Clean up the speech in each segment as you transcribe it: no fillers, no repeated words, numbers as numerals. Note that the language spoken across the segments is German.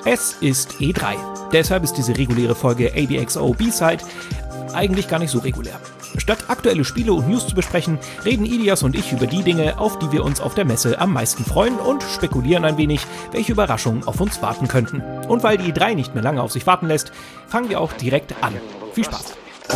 Es ist E3. Deshalb ist diese reguläre Folge ABXO B-Side eigentlich gar nicht so regulär. Statt aktuelle Spiele und News zu besprechen, reden Ilias und ich über die Dinge, auf die wir uns auf der Messe am meisten freuen und spekulieren ein wenig, welche Überraschungen auf uns warten könnten. Und weil die E3 nicht mehr lange auf sich warten lässt, fangen wir auch direkt an. Viel Spaß!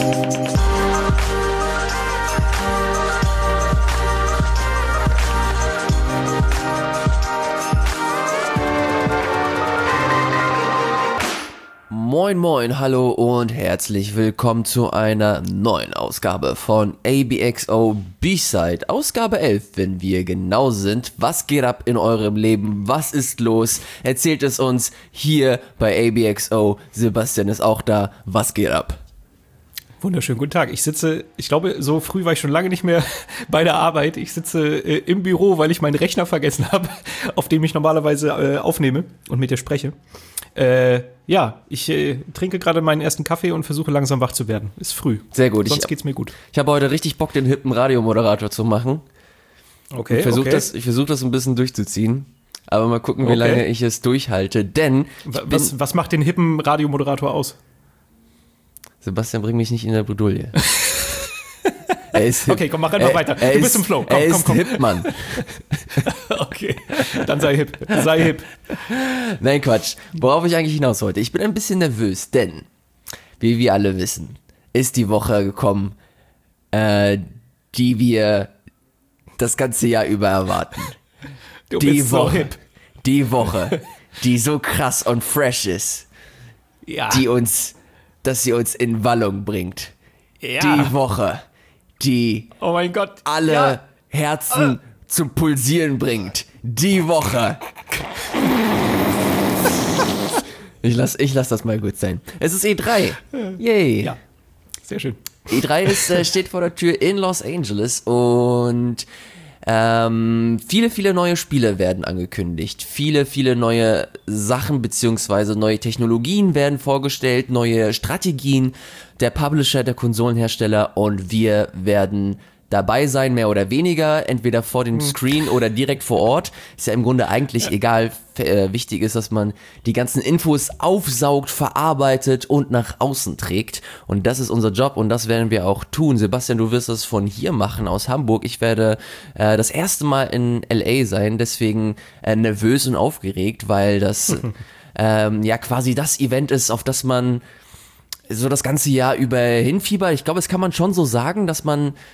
Moin moin, hallo und herzlich willkommen zu einer neuen Ausgabe von ABXO B-Side, Ausgabe 11, wenn wir genau sind. Was geht ab in eurem Leben? Was ist los? Erzählt es uns hier bei ABXO. Sebastian ist auch da. Was geht ab? Wunderschönen guten Tag. Ich glaube, so früh war ich schon lange nicht mehr bei der Arbeit. Ich sitze im Büro, weil ich meinen Rechner vergessen habe, auf dem ich normalerweise aufnehme und mit dir spreche. Ich trinke gerade meinen ersten Kaffee und versuche langsam wach zu werden. Ist früh. Sehr gut. Sonst geht's mir gut. Ich habe heute richtig Bock, den hippen Radiomoderator zu machen. Okay, Ich versuche das ein bisschen durchzuziehen. Aber mal gucken, wie lange ich es durchhalte. Denn was macht den hippen Radiomoderator aus? Sebastian, bring mich nicht in der Bredouille. Er ist hip. Okay, komm, mach einfach weiter. Du bist im Flow. Komm. Hip, Mann. Okay, dann sei hip. Sei hip. Nein, Quatsch. Worauf ich eigentlich hinaus wollte. Ich bin ein bisschen nervös, denn, wie wir alle wissen, ist die Woche gekommen, die wir das ganze Jahr über erwarten. Du bist so hip. Die Woche, die so krass und fresh ist, Ja. dass sie uns in Wallung bringt. Ja. Die Woche, die Oh mein Gott. alle Herzen zum Pulsieren bringt. Die Woche. Ich lass das mal gut sein. Es ist E3. Yay. Ja, sehr schön. E3 steht vor der Tür in Los Angeles und viele neue Spiele werden angekündigt. Viele neue Sachen bzw. neue Technologien werden vorgestellt, neue Strategien der Publisher, der Konsolenhersteller, und wir werden dabei sein, mehr oder weniger, entweder vor dem Screen oder direkt vor Ort. Ist ja im Grunde eigentlich egal. Wichtig ist, dass man die ganzen Infos aufsaugt, verarbeitet und nach außen trägt. Und das ist unser Job und das werden wir auch tun. Sebastian, du wirst das von hier machen, aus Hamburg. Ich werde das erste Mal in LA sein, deswegen nervös und aufgeregt, weil das quasi das Event ist, auf das man so das ganze Jahr über hinfiebert. Ich glaube, das kann man schon so sagen, dass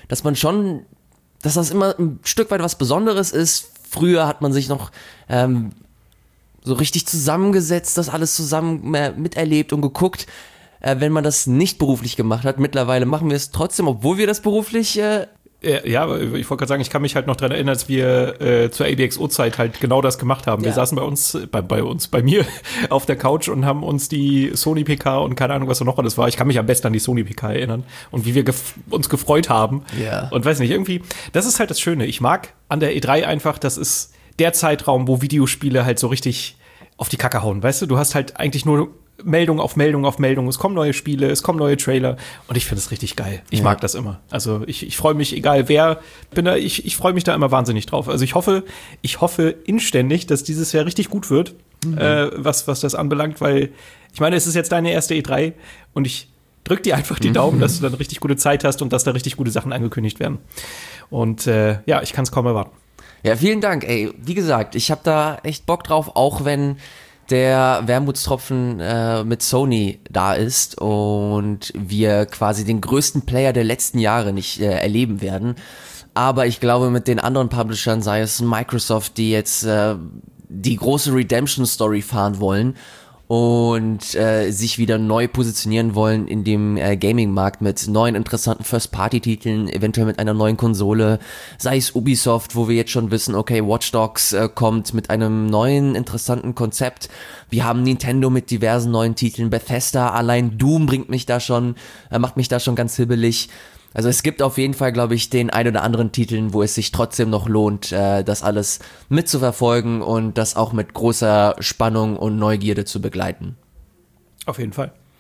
das immer ein Stück weit was Besonderes ist. Früher hat man sich noch so richtig zusammengesetzt, das alles zusammen miterlebt und geguckt, wenn man das nicht beruflich gemacht hat. Mittlerweile machen wir es trotzdem, obwohl wir das beruflich Ja, ich wollte gerade sagen, ich kann mich halt noch daran erinnern, als wir zur ABXO-Zeit halt genau das gemacht haben. Wir saßen bei mir auf der Couch und haben uns die Sony PK und keine Ahnung, was da noch alles war. Ich kann mich am besten an die Sony PK erinnern und wie wir uns gefreut haben. Ja. Und weiß nicht, irgendwie, das ist halt das Schöne. Ich mag an der E3 einfach, das ist der Zeitraum, wo Videospiele halt so richtig auf die Kacke hauen. Weißt du, du hast halt eigentlich nur Meldung auf Meldung auf Meldung. Es kommen neue Spiele, es kommen neue Trailer und ich finde es richtig geil. Ich mag das immer. Also ich freue mich, egal wer, ich freue mich da immer wahnsinnig drauf. Also ich hoffe inständig, dass dieses Jahr richtig gut wird, was das anbelangt, weil ich meine, es ist jetzt deine erste E3 und ich drück dir einfach die Daumen, dass du dann richtig gute Zeit hast und dass da richtig gute Sachen angekündigt werden. Und ich kann es kaum erwarten. Ja, vielen Dank, ey. Wie gesagt, ich habe da echt Bock drauf, auch wenn der Wermutstropfen mit Sony da ist und wir quasi den größten Player der letzten Jahre nicht erleben werden. Aber ich glaube, mit den anderen Publishern, sei es Microsoft, die jetzt die große Redemption-Story fahren wollen und sich wieder neu positionieren wollen in dem Gaming-Markt mit neuen interessanten First-Party-Titeln, eventuell mit einer neuen Konsole, sei es Ubisoft, wo wir jetzt schon wissen, okay, Watch Dogs kommt mit einem neuen interessanten Konzept. Wir haben Nintendo mit diversen neuen Titeln, Bethesda, allein Doom macht mich da schon ganz hibbelig. Also es gibt auf jeden Fall, glaube ich, den ein oder anderen Titeln, wo es sich trotzdem noch lohnt, das alles mitzuverfolgen und das auch mit großer Spannung und Neugierde zu begleiten. Auf jeden Fall.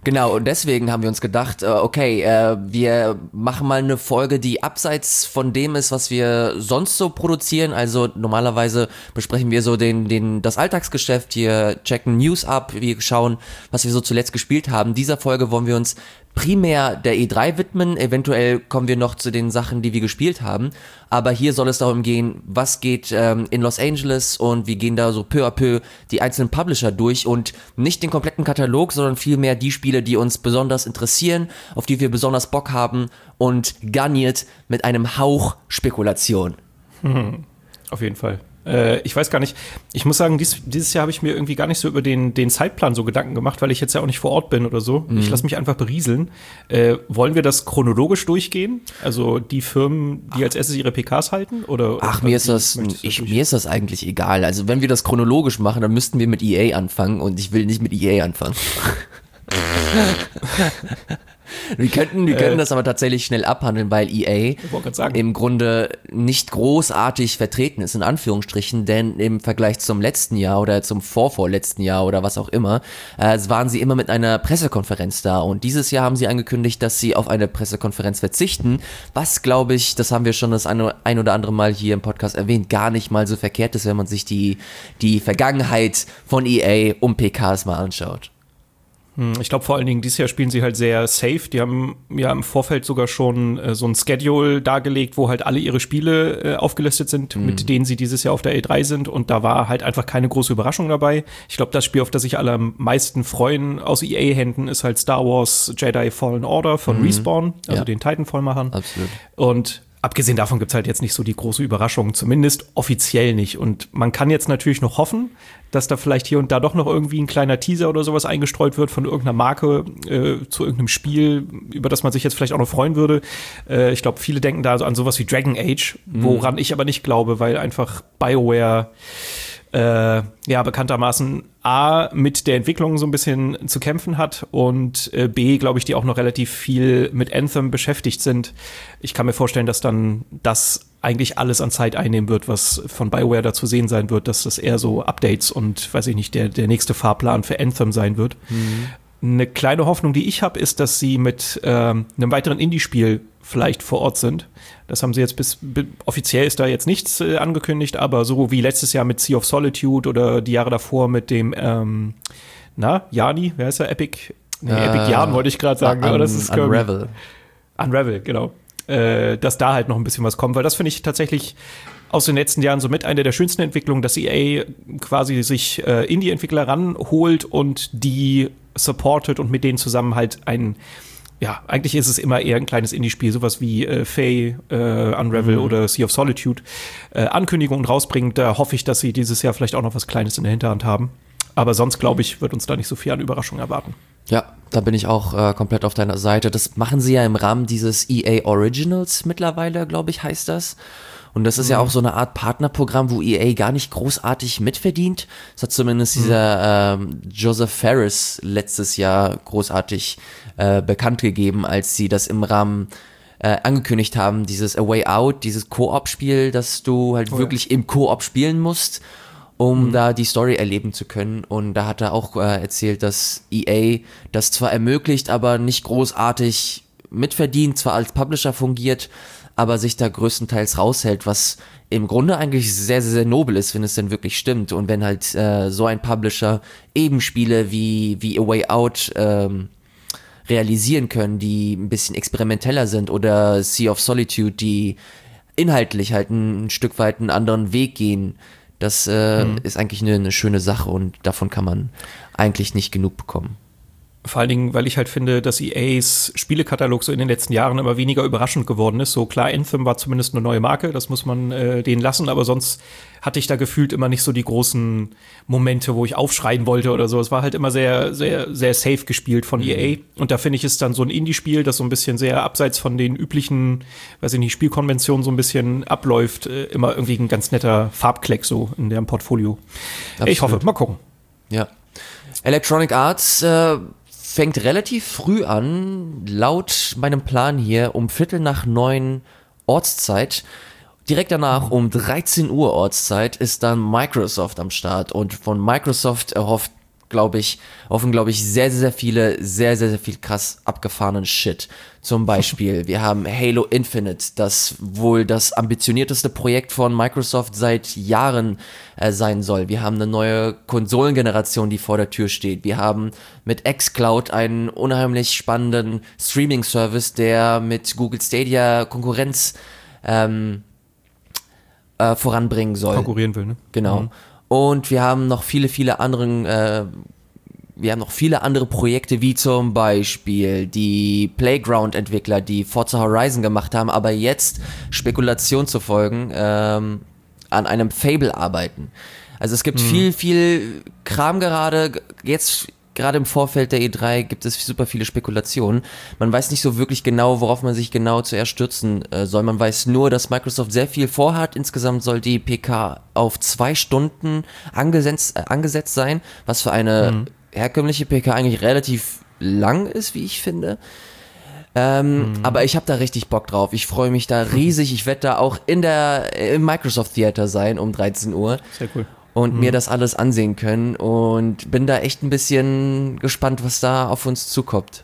Genau, und deswegen haben wir uns gedacht, okay, wir machen mal eine Folge, die abseits von dem ist, was wir sonst so produzieren. Also normalerweise besprechen wir so das Alltagsgeschäft, hier checken News ab, wir schauen, was wir so zuletzt gespielt haben. Dieser Folge wollen wir uns primär der E3 widmen, eventuell kommen wir noch zu den Sachen, die wir gespielt haben, aber hier soll es darum gehen, was geht in Los Angeles und wir gehen da so peu à peu die einzelnen Publisher durch und nicht den kompletten Katalog, sondern vielmehr die Spiele, die uns besonders interessieren, auf die wir besonders Bock haben und garniert mit einem Hauch Spekulation. Auf jeden Fall. Ich weiß gar nicht, ich muss sagen, dieses Jahr habe ich mir irgendwie gar nicht so über den Zeitplan so Gedanken gemacht, weil ich jetzt ja auch nicht vor Ort bin oder so. Ich lasse mich einfach berieseln. Wollen wir das chronologisch durchgehen? Also die Firmen, die als erstes ihre PKs halten? Oder mir ist das eigentlich egal. Also wenn wir das chronologisch machen, dann müssten wir mit EA anfangen und ich will nicht mit EA anfangen. Wir könnten das aber tatsächlich schnell abhandeln, weil EA im Grunde nicht großartig vertreten ist, in Anführungsstrichen, denn im Vergleich zum letzten Jahr oder zum vorvorletzten Jahr oder was auch immer, waren sie immer mit einer Pressekonferenz da und dieses Jahr haben sie angekündigt, dass sie auf eine Pressekonferenz verzichten, was, glaube ich, das haben wir schon das ein oder andere Mal hier im Podcast erwähnt, gar nicht mal so verkehrt ist, wenn man sich die Vergangenheit von EA um PKs mal anschaut. Ich glaube vor allen Dingen, dieses Jahr spielen sie halt sehr safe. Die haben ja im Vorfeld sogar schon so ein Schedule dargelegt, wo halt alle ihre Spiele aufgelistet sind, mit denen sie dieses Jahr auf der E3 sind. Und da war halt einfach keine große Überraschung dabei. Ich glaube, das Spiel, auf das sich alle am meisten freuen aus EA-Händen, ist halt Star Wars Jedi Fallen Order von Respawn, also den Titanfall-Machern. Absolut. Und abgesehen davon gibt's halt jetzt nicht so die große Überraschung, zumindest offiziell nicht. Und man kann jetzt natürlich noch hoffen, dass da vielleicht hier und da doch noch irgendwie ein kleiner Teaser oder sowas eingestreut wird von irgendeiner Marke zu irgendeinem Spiel, über das man sich jetzt vielleicht auch noch freuen würde. Ich glaube, viele denken da so an sowas wie Dragon Age, woran ich aber nicht glaube, weil einfach BioWare bekanntermaßen A, mit der Entwicklung so ein bisschen zu kämpfen hat und B, glaube ich, die auch noch relativ viel mit Anthem beschäftigt sind. Ich kann mir vorstellen, dass dann das eigentlich alles an Zeit einnehmen wird, was von BioWare da zu sehen sein wird, dass das eher so Updates und, weiß ich nicht, der nächste Fahrplan für Anthem sein wird. Eine kleine Hoffnung, die ich habe, ist, dass sie mit einem weiteren Indie-Spiel vielleicht vor Ort sind. Das haben sie jetzt offiziell ist da jetzt nichts angekündigt, aber so wie letztes Jahr mit Sea of Solitude oder die Jahre davor mit dem, Jani, wer heißt er? Epic Jan wollte ich gerade sagen. Das ist Unravel. Unravel, genau. Dass da halt noch ein bisschen was kommt, weil das finde ich tatsächlich aus den letzten Jahren so mit einer der schönsten Entwicklungen, dass EA quasi sich Indie-Entwickler ranholt und die supportet und mit denen zusammen halt eigentlich ist es immer eher ein kleines Indie-Spiel, sowas wie Faye, Unravel oder Sea of Solitude, Ankündigungen rausbringen. Da hoffe ich, dass sie dieses Jahr vielleicht auch noch was Kleines in der Hinterhand haben. Aber sonst, glaube ich, wird uns da nicht so viel an Überraschungen erwarten. Ja, da bin ich auch komplett auf deiner Seite. Das machen sie ja im Rahmen dieses EA Originals mittlerweile, glaube ich, heißt das. Und das ist ja auch so eine Art Partnerprogramm, wo EA gar nicht großartig mitverdient. Das hat zumindest dieser Joseph Fares letztes Jahr großartig bekannt gegeben, als sie das im Rahmen angekündigt haben, dieses A Way Out, dieses Koop-Spiel, das du halt wirklich im Koop spielen musst, um da die Story erleben zu können. Und da hat er auch erzählt, dass EA das zwar ermöglicht, aber nicht großartig mitverdient, zwar als Publisher fungiert, aber sich da größtenteils raushält, was im Grunde eigentlich sehr, sehr, sehr nobel ist, wenn es denn wirklich stimmt. Und wenn halt so ein Publisher eben Spiele wie A Way Out realisieren können, die ein bisschen experimenteller sind, oder Sea of Solitude, die inhaltlich halt ein Stück weit einen anderen Weg gehen, das ist eigentlich eine schöne Sache und davon kann man eigentlich nicht genug bekommen. Vor allen Dingen, weil ich halt finde, dass EAs Spielekatalog so in den letzten Jahren immer weniger überraschend geworden ist. So klar, Anthem war zumindest eine neue Marke, das muss man denen lassen, aber sonst hatte ich da gefühlt immer nicht so die großen Momente, wo ich aufschreien wollte oder so. Es war halt immer sehr, sehr, sehr safe gespielt von EA. Und da finde ich, ist dann so ein Indie-Spiel, das so ein bisschen sehr abseits von den üblichen, weiß ich nicht, Spielkonventionen so ein bisschen abläuft, immer irgendwie ein ganz netter Farbkleck so in deren Portfolio. Ich hoffe, mal gucken. Ja. Electronic Arts fängt relativ früh an, laut meinem Plan hier, um 8:45 Ortszeit. Direkt danach um 13 Uhr Ortszeit ist dann Microsoft am Start und von Microsoft erhofft glaube ich, sehr, sehr, sehr viele, sehr, sehr, sehr viel krass abgefahrenen Shit. Zum Beispiel, wir haben Halo Infinite, das wohl das ambitionierteste Projekt von Microsoft seit Jahren sein soll. Wir haben eine neue Konsolengeneration, die vor der Tür steht. Wir haben mit xCloud einen unheimlich spannenden Streaming-Service, der mit Google Stadia Konkurrenz voranbringen soll. Konkurrieren will, ne? Genau. Und wir haben noch viele andere Projekte, wie zum Beispiel die Playground-Entwickler, die Forza Horizon gemacht haben, aber jetzt Spekulation zu folgen, an einem Fable arbeiten. Also es gibt viel Kram gerade im Vorfeld der E3 gibt es super viele Spekulationen. Man weiß nicht so wirklich genau, worauf man sich genau zuerst stürzen soll. Man weiß nur, dass Microsoft sehr viel vorhat. Insgesamt soll die PK auf 2 Stunden angesetzt sein, was für eine herkömmliche PK eigentlich relativ lang ist, wie ich finde. Aber ich habe da richtig Bock drauf. Ich freue mich da riesig. Ich werde da auch im Microsoft Theater sein um 13 Uhr. Sehr cool. Und mir das alles ansehen können und bin da echt ein bisschen gespannt, was da auf uns zukommt.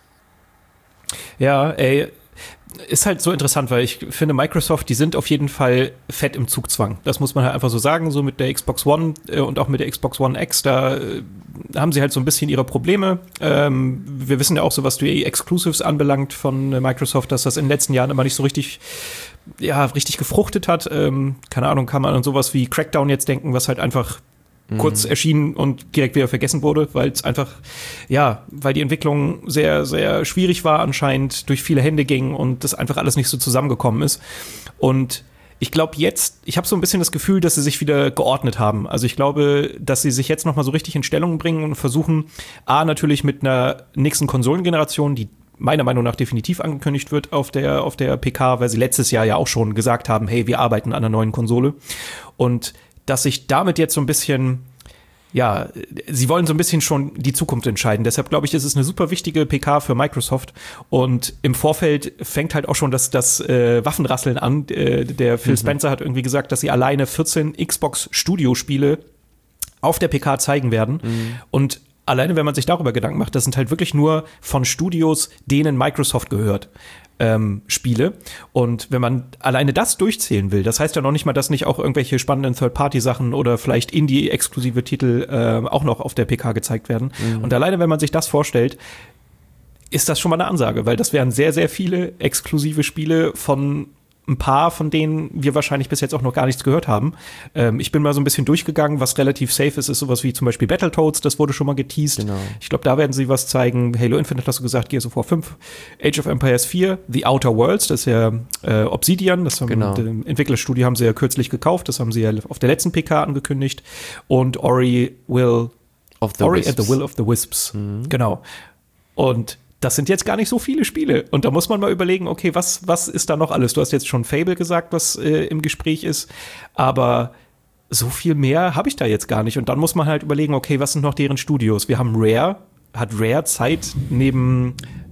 Ja, ey, ist halt so interessant, weil ich finde, Microsoft, die sind auf jeden Fall fett im Zugzwang. Das muss man halt einfach so sagen, so mit der Xbox One und auch mit der Xbox One X, da haben sie halt so ein bisschen ihre Probleme. Wir wissen ja auch so, was die Exclusives anbelangt von Microsoft, dass das in den letzten Jahren immer nicht so richtig gefruchtet hat. Keine Ahnung, kann man an sowas wie Crackdown jetzt denken, was halt einfach kurz erschienen und direkt wieder vergessen wurde, weil es einfach, weil die Entwicklung sehr, sehr schwierig war anscheinend, durch viele Hände ging und das einfach alles nicht so zusammengekommen ist. Und ich glaube ich habe so ein bisschen das Gefühl, dass sie sich wieder geordnet haben. Also ich glaube, dass sie sich jetzt noch mal so richtig in Stellung bringen und versuchen, natürlich mit einer nächsten Konsolengeneration, die meiner Meinung nach definitiv angekündigt wird auf der PK, weil sie letztes Jahr ja auch schon gesagt haben, hey, wir arbeiten an einer neuen Konsole. Und dass sich damit jetzt so ein bisschen, sie wollen so ein bisschen schon die Zukunft entscheiden. Deshalb glaube ich, ist es eine super wichtige PK für Microsoft. Und im Vorfeld fängt halt auch schon das Waffenrasseln an. Der Phil Spencer hat irgendwie gesagt, dass sie alleine 14 Xbox-Studio-Spiele auf der PK zeigen werden. Und alleine, wenn man sich darüber Gedanken macht, das sind halt wirklich nur von Studios, denen Microsoft gehört, Spiele. Und wenn man alleine das durchzählen will, das heißt ja noch nicht mal, dass nicht auch irgendwelche spannenden Third-Party-Sachen oder vielleicht Indie-exklusive Titel auch noch auf der PK gezeigt werden. Und alleine, wenn man sich das vorstellt, ist das schon mal eine Ansage, weil das wären sehr, sehr viele exklusive Spiele von ein paar, von denen wir wahrscheinlich bis jetzt auch noch gar nichts gehört haben. Ich bin mal so ein bisschen durchgegangen, was relativ safe ist sowas wie zum Beispiel Battletoads, das wurde schon mal geteased. Genau. Ich glaube, da werden sie was zeigen. Halo Infinite hast du gesagt, Gears of War 5, Age of Empires 4, The Outer Worlds, das ist ja Obsidian, das Entwicklerstudio haben sie ja kürzlich gekauft, das haben sie ja auf der letzten PK angekündigt. Und Ori and the Will of the Wisps. Genau. Und das sind jetzt gar nicht so viele Spiele. Und da muss man mal überlegen, okay, was ist da noch alles? Du hast jetzt schon Fable gesagt, was im Gespräch ist. Aber so viel mehr habe ich da jetzt gar nicht. Und dann muss man halt überlegen, okay, was sind noch deren Studios? Wir haben Rare. Hat Rare Zeit neben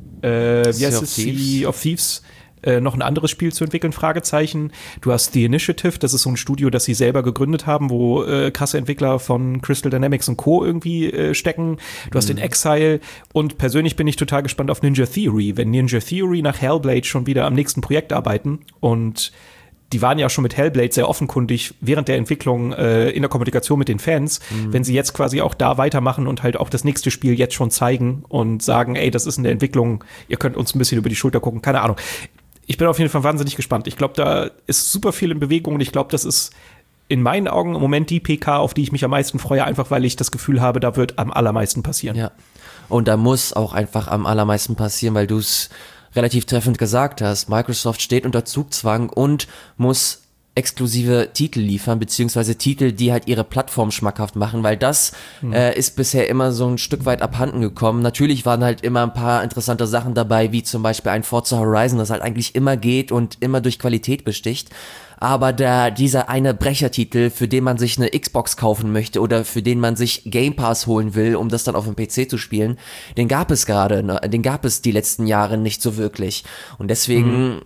Sea of Thieves noch ein anderes Spiel zu entwickeln, Fragezeichen. Du hast The Initiative, das ist so ein Studio, das sie selber gegründet haben, wo krasse Entwickler von Crystal Dynamics und Co. irgendwie stecken. Du hast den Exile und persönlich bin ich total gespannt auf Ninja Theory. Wenn Ninja Theory nach Hellblade schon wieder am nächsten Projekt arbeiten und die waren ja schon mit Hellblade sehr offenkundig während der Entwicklung in der Kommunikation mit den Fans, wenn sie jetzt quasi auch da weitermachen und halt auch das nächste Spiel jetzt schon zeigen und sagen, ey, das ist in der Entwicklung, ihr könnt uns ein bisschen über die Schulter gucken, keine Ahnung. Ich bin auf jeden Fall wahnsinnig gespannt. Ich glaube, da ist super viel in Bewegung und ich glaube, das ist in meinen Augen im Moment die PK, auf die ich mich am meisten freue, einfach weil ich das Gefühl habe, da wird am allermeisten passieren. Ja, und da muss auch einfach am allermeisten passieren, weil du es relativ treffend gesagt hast. Microsoft steht unter Zugzwang und muss exklusive Titel liefern, beziehungsweise Titel, die halt ihre Plattform schmackhaft machen, weil das ist bisher immer so ein Stück weit abhanden gekommen. Natürlich waren halt immer ein paar interessante Sachen dabei, wie zum Beispiel ein Forza Horizon, das halt eigentlich immer geht und immer durch Qualität besticht. Aber dieser eine Brechertitel, für den man sich eine Xbox kaufen möchte oder für den man sich Game Pass holen will, um das dann auf dem PC zu spielen, den gab es die letzten Jahre nicht so wirklich. Und deswegen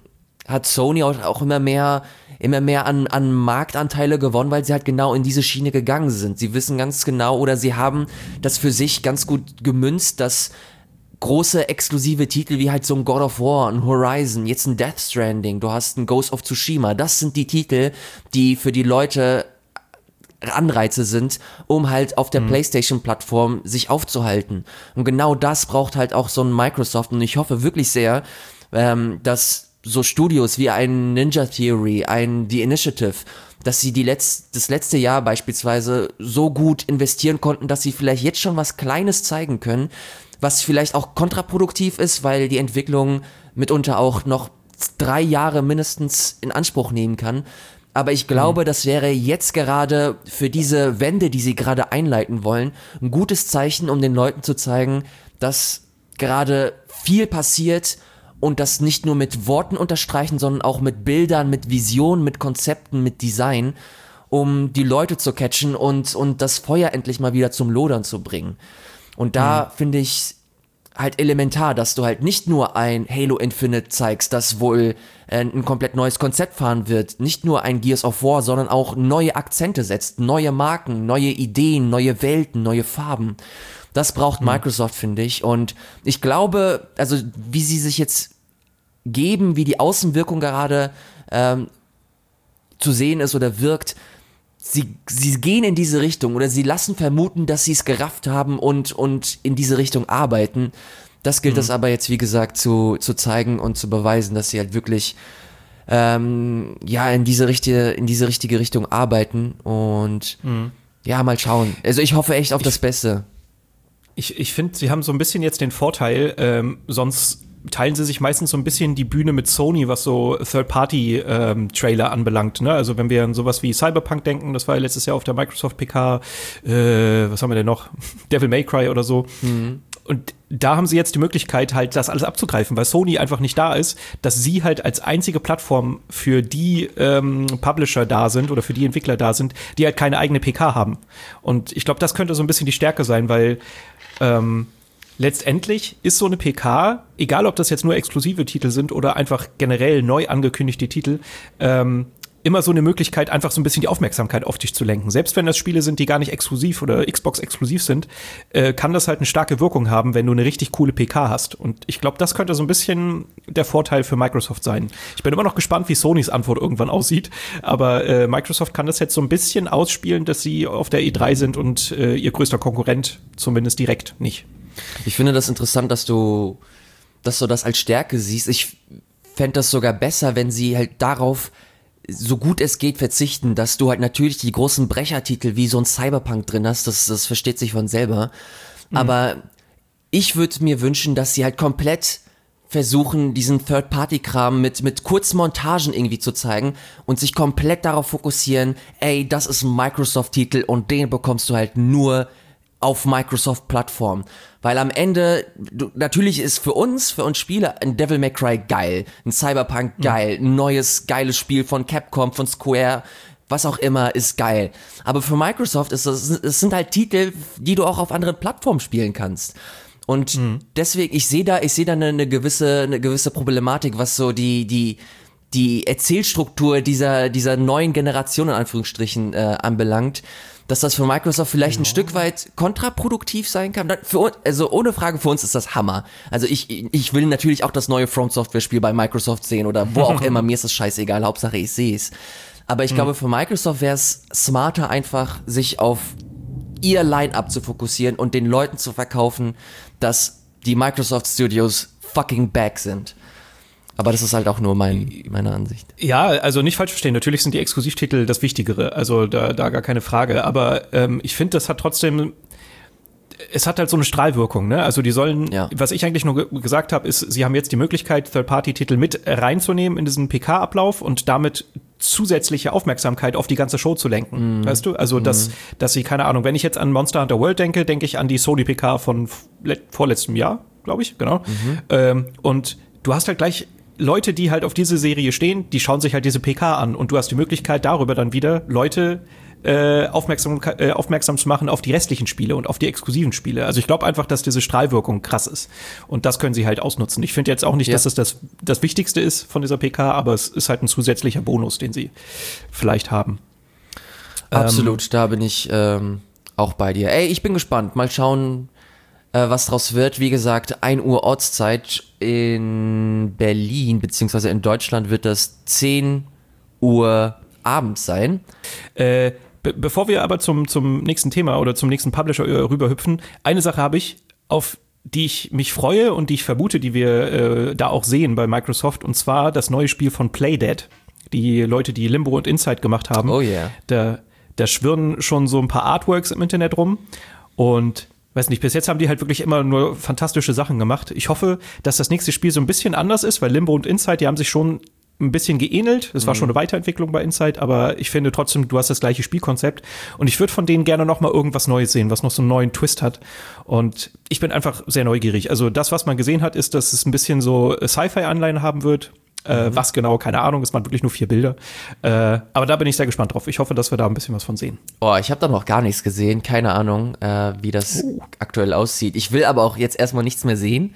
hat Sony auch immer mehr an Marktanteile gewonnen, weil sie halt genau in diese Schiene gegangen sind. Sie wissen ganz genau oder sie haben das für sich ganz gut gemünzt, dass große exklusive Titel wie halt so ein God of War, ein Horizon, jetzt ein Death Stranding, du hast ein Ghost of Tsushima, das sind die Titel, die für die Leute Anreize sind, um halt auf der PlayStation-Plattform sich aufzuhalten. Und genau das braucht halt auch so ein Microsoft und ich hoffe wirklich sehr, dass so Studios wie ein Ninja Theory, ein The Initiative, dass sie das letzte Jahr beispielsweise so gut investieren konnten, dass sie vielleicht jetzt schon was Kleines zeigen können, was vielleicht auch kontraproduktiv ist, weil die Entwicklung mitunter auch noch 3 Jahre mindestens in Anspruch nehmen kann. Aber ich glaube, das wäre jetzt gerade für diese Wende, die sie gerade einleiten wollen, ein gutes Zeichen, um den Leuten zu zeigen, dass gerade viel passiert und das nicht nur mit Worten unterstreichen, sondern auch mit Bildern, mit Visionen, mit Konzepten, mit Design, um die Leute zu catchen und das Feuer endlich mal wieder zum Lodern zu bringen. Und da finde ich halt elementar, dass du halt nicht nur ein Halo Infinite zeigst, das wohl ein komplett neues Konzept fahren wird, nicht nur ein Gears of War, sondern auch neue Akzente setzt, neue Marken, neue Ideen, neue Welten, neue Farben. Das braucht Microsoft, finde ich. Und ich glaube, also wie sie sich jetzt geben, wie die Außenwirkung gerade zu sehen ist oder wirkt, sie gehen in diese Richtung oder sie lassen vermuten, dass sie es gerafft haben und in diese Richtung arbeiten. Das gilt es aber jetzt, wie gesagt, zu zeigen und zu beweisen, dass sie halt wirklich in diese richtige Richtung arbeiten und ja, mal schauen. Also ich hoffe echt auf das Beste. Ich finde, sie haben so ein bisschen jetzt den Vorteil, sonst teilen sie sich meistens so ein bisschen die Bühne mit Sony, was so Third-Party-Trailer anbelangt. Ne? Also wenn wir an sowas wie Cyberpunk denken, das war ja letztes Jahr auf der Microsoft PK, was haben wir denn noch? Devil May Cry oder so. Und da haben sie jetzt die Möglichkeit, halt das alles abzugreifen, weil Sony einfach nicht da ist, dass sie halt als einzige Plattform für die Publisher da sind oder für die Entwickler da sind, die halt keine eigene PK haben. Und ich glaube, das könnte so ein bisschen die Stärke sein, weil letztendlich ist so eine PK, egal ob das jetzt nur exklusive Titel sind oder einfach generell neu angekündigte Titel, immer so eine Möglichkeit, einfach so ein bisschen die Aufmerksamkeit auf dich zu lenken. Selbst wenn das Spiele sind, die gar nicht exklusiv oder Xbox-exklusiv sind, kann das halt eine starke Wirkung haben, wenn du eine richtig coole PK hast. Und ich glaube, das könnte so ein bisschen der Vorteil für Microsoft sein. Ich bin immer noch gespannt, wie Sonys Antwort irgendwann aussieht, aber Microsoft kann das jetzt so ein bisschen ausspielen, dass sie auf der E3 sind und ihr größter Konkurrent zumindest direkt nicht. Ich finde das interessant, dass du das als Stärke siehst. Ich fände das sogar besser, wenn sie halt darauf so gut es geht verzichten, dass du halt natürlich die großen Brechertitel wie so ein Cyberpunk drin hast, das versteht sich von selber. Aber ich würde mir wünschen, dass sie halt komplett versuchen, diesen Third-Party-Kram mit Kurzmontagen irgendwie zu zeigen und sich komplett darauf fokussieren, ey, das ist ein Microsoft-Titel und den bekommst du halt nur auf Microsoft-Plattform. Weil am Ende, natürlich ist für uns Spieler, ein Devil May Cry geil, ein Cyberpunk geil, ein neues geiles Spiel von Capcom, von Square, was auch immer, ist geil. Aber für Microsoft es sind halt Titel, die du auch auf anderen Plattformen spielen kannst. Und deswegen, ich sehe da eine gewisse Problematik, was so die Erzählstruktur dieser neuen Generation in Anführungsstrichen anbelangt, dass das für Microsoft vielleicht ein Stück weit kontraproduktiv sein kann. Also ohne Frage, für uns ist das Hammer. Also ich will natürlich auch das neue From Software Spiel bei Microsoft sehen oder wo auch immer, mir ist das scheißegal, Hauptsache ich sehe es. Aber ich glaube, für Microsoft wäre es smarter, einfach sich auf ihr Line-Up zu fokussieren und den Leuten zu verkaufen, dass die Microsoft Studios fucking back sind. Aber das ist halt auch nur meine Ansicht. Ja, also nicht falsch verstehen. Natürlich sind die Exklusivtitel das Wichtigere. Also da gar keine Frage. Aber ich finde, das hat trotzdem, es hat halt so eine Strahlwirkung. Ne? Also die sollen, was ich eigentlich nur gesagt habe, ist, sie haben jetzt die Möglichkeit, Third-Party-Titel mit reinzunehmen in diesen PK-Ablauf und damit zusätzliche Aufmerksamkeit auf die ganze Show zu lenken. Weißt du? Also dass sie, keine Ahnung, wenn ich jetzt an Monster Hunter World denke, denke ich an die Sony-PK von vorletztem Jahr, glaube ich, genau. Und du hast halt gleich Leute, die halt auf diese Serie stehen, die schauen sich halt diese PK an und du hast die Möglichkeit, darüber dann wieder Leute aufmerksam zu machen auf die restlichen Spiele und auf die exklusiven Spiele. Also ich glaube einfach, dass diese Strahlwirkung krass ist. Und das können sie halt ausnutzen. Ich finde jetzt auch nicht, dass das Wichtigste ist von dieser PK, aber es ist halt ein zusätzlicher Bonus, den sie vielleicht haben. Absolut, da bin ich auch bei dir. Ey, ich bin gespannt. Mal schauen, was draus wird. Wie gesagt, 1 Uhr Ortszeit in Berlin, beziehungsweise in Deutschland wird das 10 Uhr abends sein. Bevor wir aber zum nächsten Thema oder zum nächsten Publisher rüberhüpfen, eine Sache habe ich, auf die ich mich freue und die ich vermute, die wir da auch sehen bei Microsoft, und zwar das neue Spiel von Playdead. Die Leute, die Limbo und Inside gemacht haben. Oh yeah. Da schwirren schon so ein paar Artworks im Internet rum und weiß nicht, bis jetzt haben die halt wirklich immer nur fantastische Sachen gemacht. Ich hoffe, dass das nächste Spiel so ein bisschen anders ist, weil Limbo und Inside, die haben sich schon ein bisschen geähnelt. Es war schon eine Weiterentwicklung bei Inside, aber ich finde trotzdem, du hast das gleiche Spielkonzept und ich würde von denen gerne noch mal irgendwas Neues sehen, was noch so einen neuen Twist hat. Und ich bin einfach sehr neugierig. Also das, was man gesehen hat, ist, dass es ein bisschen so Sci-Fi-Anleihen haben wird. Was genau, keine Ahnung, es waren wirklich nur 4 Bilder. Aber da bin ich sehr gespannt drauf. Ich hoffe, dass wir da ein bisschen was von sehen. Oh, ich habe da noch gar nichts gesehen. Keine Ahnung, wie das aktuell aussieht. Ich will aber auch jetzt erstmal nichts mehr sehen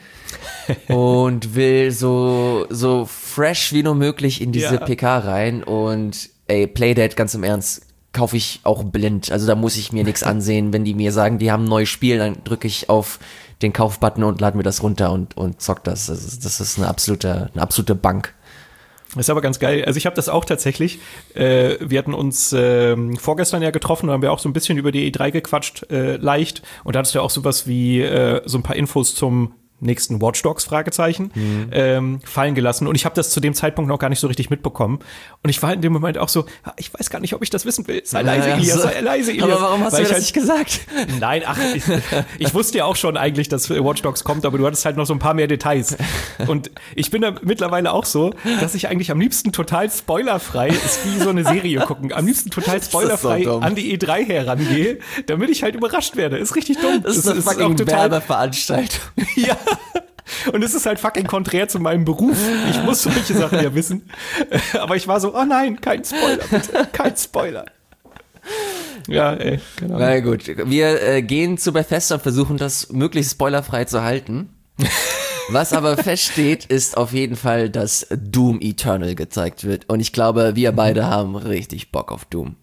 und will so fresh wie nur möglich in diese PK rein. Und ey, Playdead, ganz im Ernst, kaufe ich auch blind. Also da muss ich mir nichts ansehen. Wenn die mir sagen, die haben ein neues Spiel, dann drücke ich auf den Kaufbutton und lade mir das runter und zock das. Das ist eine absolute Bank. Das ist aber ganz geil. Also ich habe das auch tatsächlich. Wir hatten uns vorgestern ja getroffen, da haben wir auch so ein bisschen über die E3 gequatscht, leicht. Und da hattest du ja auch sowas wie so ein paar Infos zum nächsten Watch Dogs, Fragezeichen, fallen gelassen. Und ich habe das zu dem Zeitpunkt noch gar nicht so richtig mitbekommen. Und ich war in dem Moment auch so, ich weiß gar nicht, ob ich das wissen will. Sei leise, Ilias, sei leise, Ilias. Aber warum hast du mir das nicht gesagt? Nein, ich wusste ja auch schon eigentlich, dass Watch Dogs kommt, aber du hattest halt noch so ein paar mehr Details. Und ich bin da mittlerweile auch so, dass ich eigentlich am liebsten total spoilerfrei, ist wie so eine Serie gucken, am liebsten total spoilerfrei an die E3 herangehe, damit ich halt überrascht werde. Ist richtig dumm. Das ist eine fucking Werbeveranstaltung. Ja. Und es ist halt fucking konträr zu meinem Beruf. Ich muss solche Sachen ja wissen. Aber ich war so, oh nein, kein Spoiler, bitte. Kein Spoiler. Ja, ey, genau. Na gut, wir gehen zu Bethesda und versuchen das möglichst spoilerfrei zu halten. Was aber feststeht, ist auf jeden Fall, dass Doom Eternal gezeigt wird. Und ich glaube, wir beide haben richtig Bock auf Doom.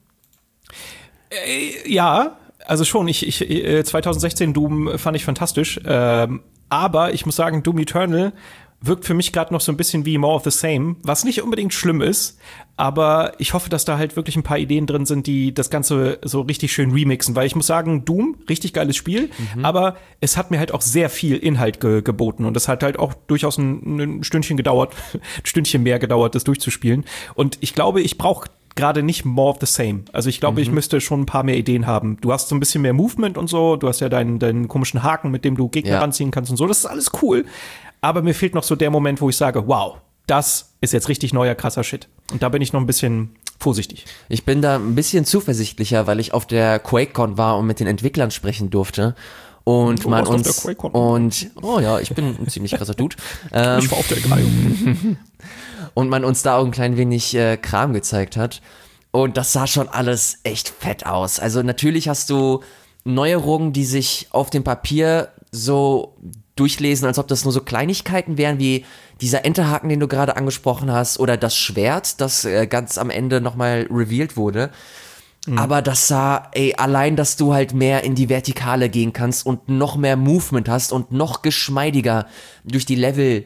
Ja, also schon. 2016 Doom fand ich fantastisch. Aber ich muss sagen, Doom Eternal wirkt für mich gerade noch so ein bisschen wie More of the Same, was nicht unbedingt schlimm ist, aber ich hoffe, dass da halt wirklich ein paar Ideen drin sind, die das Ganze so richtig schön remixen, weil ich muss sagen, Doom, richtig geiles Spiel, aber es hat mir halt auch sehr viel Inhalt geboten und es hat halt auch durchaus ein Stündchen gedauert, ein Stündchen mehr gedauert, das durchzuspielen, und ich glaube, ich brauche gerade nicht more of the same. Also ich glaube, ich müsste schon ein paar mehr Ideen haben. Du hast so ein bisschen mehr Movement und so, du hast ja deinen komischen Haken, mit dem du Gegner ranziehen kannst und so, das ist alles cool. Aber mir fehlt noch so der Moment, wo ich sage, wow, das ist jetzt richtig neuer, krasser Shit. Und da bin ich noch ein bisschen vorsichtig. Ich bin da ein bisschen zuversichtlicher, weil ich auf der QuakeCon war und mit den Entwicklern sprechen durfte. Und man uns oh ja, ich bin ein ziemlich krasser Dude. Ich war auf der E3. Und man uns da auch ein klein wenig Kram gezeigt hat. Und das sah schon alles echt fett aus. Also natürlich hast du Neuerungen, die sich auf dem Papier so durchlesen, als ob das nur so Kleinigkeiten wären, wie dieser Enterhaken, den du gerade angesprochen hast, oder das Schwert, das ganz am Ende nochmal revealed wurde. Aber das sah, allein, dass du halt mehr in die Vertikale gehen kannst und noch mehr Movement hast und noch geschmeidiger durch die Level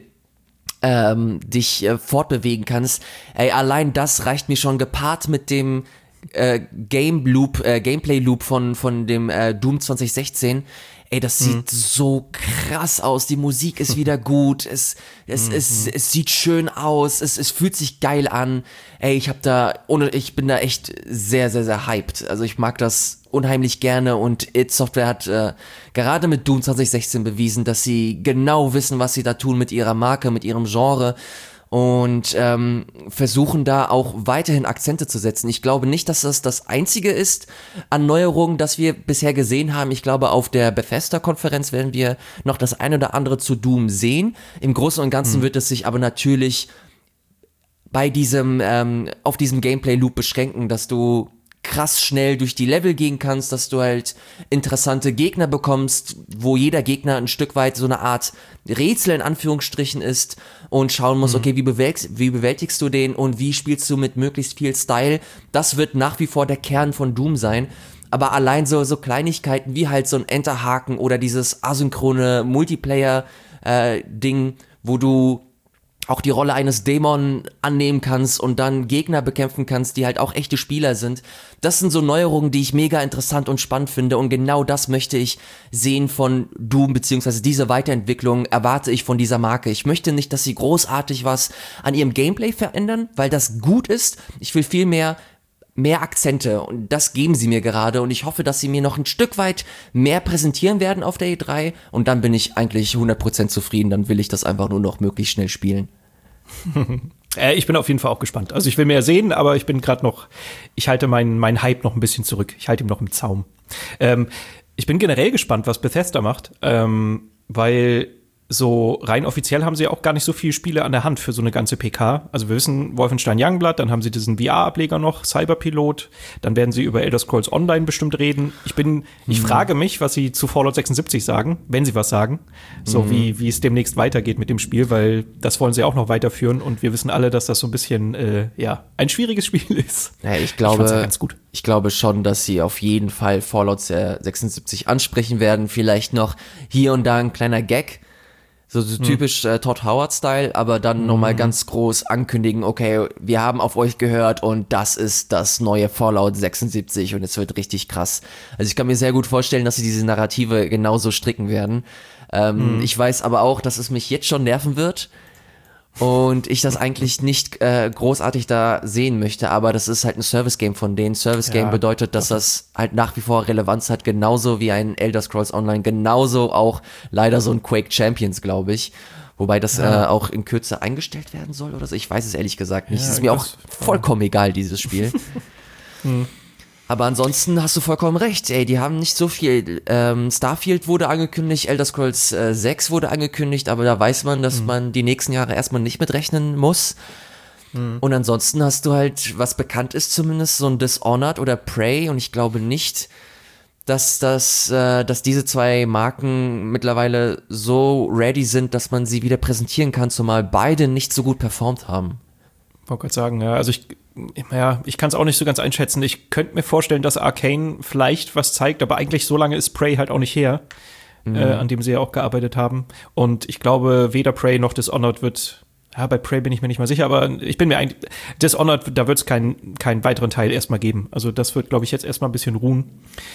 dich fortbewegen kannst. Allein das reicht mir schon, gepaart mit dem Gameplay-Loop von dem Doom 2016. Das sieht so krass aus. Die Musik ist wieder gut. Es sieht schön aus. Es fühlt sich geil an. Ich bin da echt sehr, sehr, sehr hyped. Also ich mag das unheimlich gerne und id Software hat gerade mit Doom 2016 bewiesen, dass sie genau wissen, was sie da tun mit ihrer Marke, mit ihrem Genre. Und versuchen da auch weiterhin Akzente zu setzen. Ich glaube nicht, dass das Einzige ist an Neuerungen, das wir bisher gesehen haben. Ich glaube, auf der Bethesda-Konferenz werden wir noch das ein oder andere zu Doom sehen. Im Großen und Ganzen wird es sich aber natürlich bei diesem, auf diesem Gameplay-Loop beschränken, dass du krass schnell durch die Level gehen kannst, dass du halt interessante Gegner bekommst, wo jeder Gegner ein Stück weit so eine Art Rätsel in Anführungsstrichen ist und schauen musst, okay, wie bewältigst du den und wie spielst du mit möglichst viel Style. Das wird nach wie vor der Kern von Doom sein. Aber allein so Kleinigkeiten wie halt so ein Enterhaken oder dieses asynchrone Multiplayer-Ding, wo du auch die Rolle eines Dämon annehmen kannst und dann Gegner bekämpfen kannst, die halt auch echte Spieler sind. Das sind so Neuerungen, die ich mega interessant und spannend finde und genau das möchte ich sehen von Doom, beziehungsweise diese Weiterentwicklung erwarte ich von dieser Marke. Ich möchte nicht, dass sie großartig was an ihrem Gameplay verändern, weil das gut ist. Ich will viel mehr Akzente und das geben sie mir gerade und ich hoffe, dass sie mir noch ein Stück weit mehr präsentieren werden auf der E3 und dann bin ich eigentlich 100% zufrieden, dann will ich das einfach nur noch möglichst schnell spielen. Ich bin auf jeden Fall auch gespannt. Also ich will mehr sehen, aber ich bin gerade noch, ich halte meinen Hype noch ein bisschen zurück. Ich halte ihn noch im Zaum. Ich bin generell gespannt, was Bethesda macht, weil so rein offiziell haben sie auch gar nicht so viele Spiele an der Hand für so eine ganze PK. Also wir wissen, Wolfenstein Youngblood, dann haben sie diesen VR-Ableger noch, Cyberpilot, dann werden sie über Elder Scrolls Online bestimmt reden. Ich frage mich, was sie zu Fallout 76 sagen, wenn sie was sagen, so wie es demnächst weitergeht mit dem Spiel, weil das wollen sie auch noch weiterführen und wir wissen alle, dass das so ein bisschen, ein schwieriges Spiel ist. Ja, ich ganz gut. Ich glaube schon, dass sie auf jeden Fall Fallout 76 ansprechen werden, vielleicht noch hier und da ein kleiner Gag, so typisch Todd Howard-Style, aber dann nochmal ganz groß ankündigen, okay, wir haben auf euch gehört und das ist das neue Fallout 76 und es wird richtig krass. Also ich kann mir sehr gut vorstellen, dass sie diese Narrative genauso stricken werden. Ich weiß aber auch, dass es mich jetzt schon nerven wird und ich das eigentlich nicht großartig da sehen möchte, aber das ist halt ein Service-Game von denen. Service-Game bedeutet, dass das halt nach wie vor Relevanz hat, genauso wie ein Elder Scrolls Online, genauso auch leider so ein Quake Champions, glaube ich. Wobei das auch in Kürze eingestellt werden soll oder so. Ich weiß es ehrlich gesagt nicht. Es ist mir auch vollkommen egal, dieses Spiel. Aber ansonsten hast du vollkommen recht, ey, die haben nicht so viel. Starfield wurde angekündigt, Elder Scrolls 6 wurde angekündigt, aber da weiß man, dass man die nächsten Jahre erstmal nicht mitrechnen muss. Und ansonsten hast du halt, was bekannt ist zumindest, so ein Dishonored oder Prey und ich glaube nicht, dass diese zwei Marken mittlerweile so ready sind, dass man sie wieder präsentieren kann, zumal beide nicht so gut performt haben. Ich wollte gerade sagen, also ich kann es auch nicht so ganz einschätzen. Ich könnte mir vorstellen, dass Arcane vielleicht was zeigt, aber eigentlich so lange ist Prey halt auch nicht her, an dem sie ja auch gearbeitet haben. Und ich glaube, weder Prey noch Dishonored wird, bei Prey bin ich mir nicht mal sicher, aber ich bin mir eigentlich, Dishonored, da wird es keinen weiteren Teil erstmal geben. Also das wird, glaube ich, jetzt erstmal ein bisschen ruhen.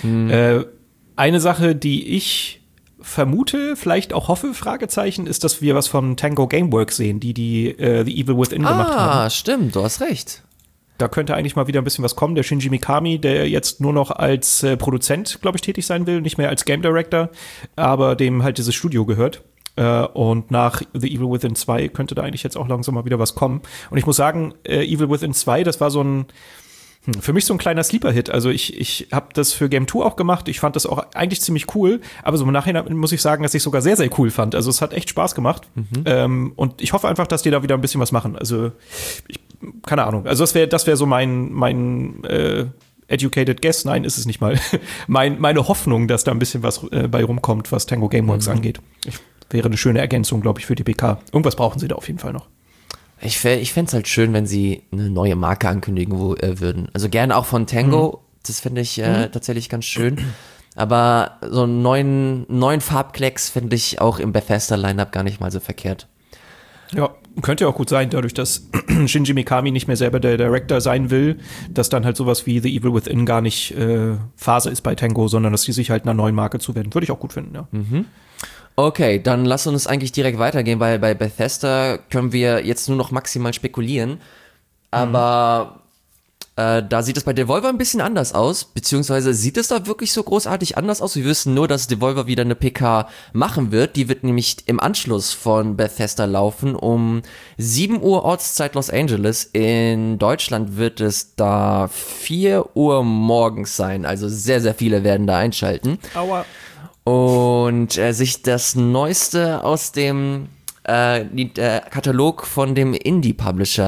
Eine Sache, die ich vermute, vielleicht auch hoffe, Fragezeichen, ist, dass wir was von Tango Gameworks sehen, die The Evil Within gemacht haben. Ah, stimmt, du hast recht. Da könnte eigentlich mal wieder ein bisschen was kommen. Der Shinji Mikami, der jetzt nur noch als Produzent, glaube ich, tätig sein will, nicht mehr als Game Director, aber dem halt dieses Studio gehört. Und nach The Evil Within 2 könnte da eigentlich jetzt auch langsam mal wieder was kommen. Und ich muss sagen, Evil Within 2, das war für mich so ein kleiner Sleeper-Hit. Also ich habe das für Game 2 auch gemacht. Ich fand das auch eigentlich ziemlich cool. Aber so im Nachhinein muss ich sagen, dass ich sogar sehr, sehr cool fand. Also es hat echt Spaß gemacht. Und ich hoffe einfach, dass die da wieder ein bisschen was machen. Also keine Ahnung. Also das wäre so mein educated guess. Nein, ist es nicht mal. Meine Hoffnung, dass da ein bisschen was bei rumkommt, was Tango Gameworks angeht. Wäre eine schöne Ergänzung, glaube ich, für die PK. Irgendwas brauchen sie da auf jeden Fall noch. Ich fände es halt schön, wenn sie eine neue Marke ankündigen würden. Also gerne auch von Tango, das finde ich tatsächlich ganz schön. Aber so einen neuen Farbklecks finde ich auch im Bethesda-Line-Up gar nicht mal so verkehrt. Ja, könnte ja auch gut sein, dadurch, dass Shinji Mikami nicht mehr selber der Director sein will, dass dann halt sowas wie The Evil Within gar nicht Phase ist bei Tango, sondern dass die sich halt einer neuen Marke zuwenden. Würde ich auch gut finden, ja. Okay, dann lass uns eigentlich direkt weitergehen, weil bei Bethesda können wir jetzt nur noch maximal spekulieren. Aber da sieht es bei Devolver ein bisschen anders aus, beziehungsweise sieht es da wirklich so großartig anders aus? Wir wissen nur, dass Devolver wieder eine PK machen wird. Die wird nämlich im Anschluss von Bethesda laufen, um 7 Uhr Ortszeit Los Angeles. In Deutschland wird es da 4 Uhr morgens sein, also sehr, sehr viele werden da einschalten. Aua. Und sich das Neueste aus dem Katalog von dem Indie-Publisher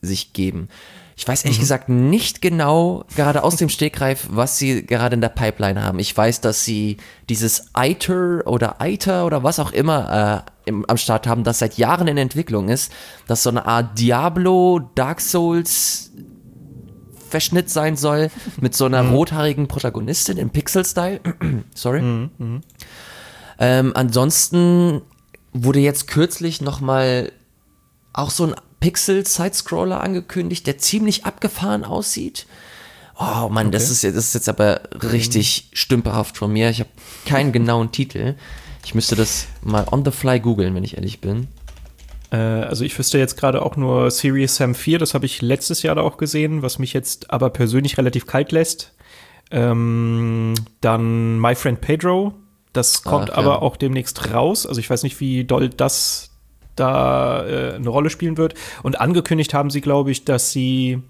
sich geben. Ich weiß ehrlich gesagt nicht genau, gerade aus dem Stegreif, was sie gerade in der Pipeline haben. Ich weiß, dass sie dieses Eiter oder was auch immer am Start haben, das seit Jahren in Entwicklung ist, das so eine Art Diablo, Dark Souls Verschnitt sein soll, mit so einer rothaarigen Protagonistin im Pixel-Style. Sorry. Ansonsten wurde jetzt kürzlich nochmal auch so ein Pixel-Sidescroller angekündigt, der ziemlich abgefahren aussieht. Oh Mann, das ist jetzt aber richtig stümperhaft von mir. Ich habe keinen genauen Titel. Ich müsste das mal on the fly googeln, wenn ich ehrlich bin. Also ich wüsste jetzt gerade auch nur Serious Sam 4, das habe ich letztes Jahr da auch gesehen, was mich jetzt aber persönlich relativ kalt lässt. Dann My Friend Pedro, das kommt aber auch demnächst raus. Also ich weiß nicht, wie doll das da eine Rolle spielen wird. Und angekündigt haben sie, glaube ich, dass sie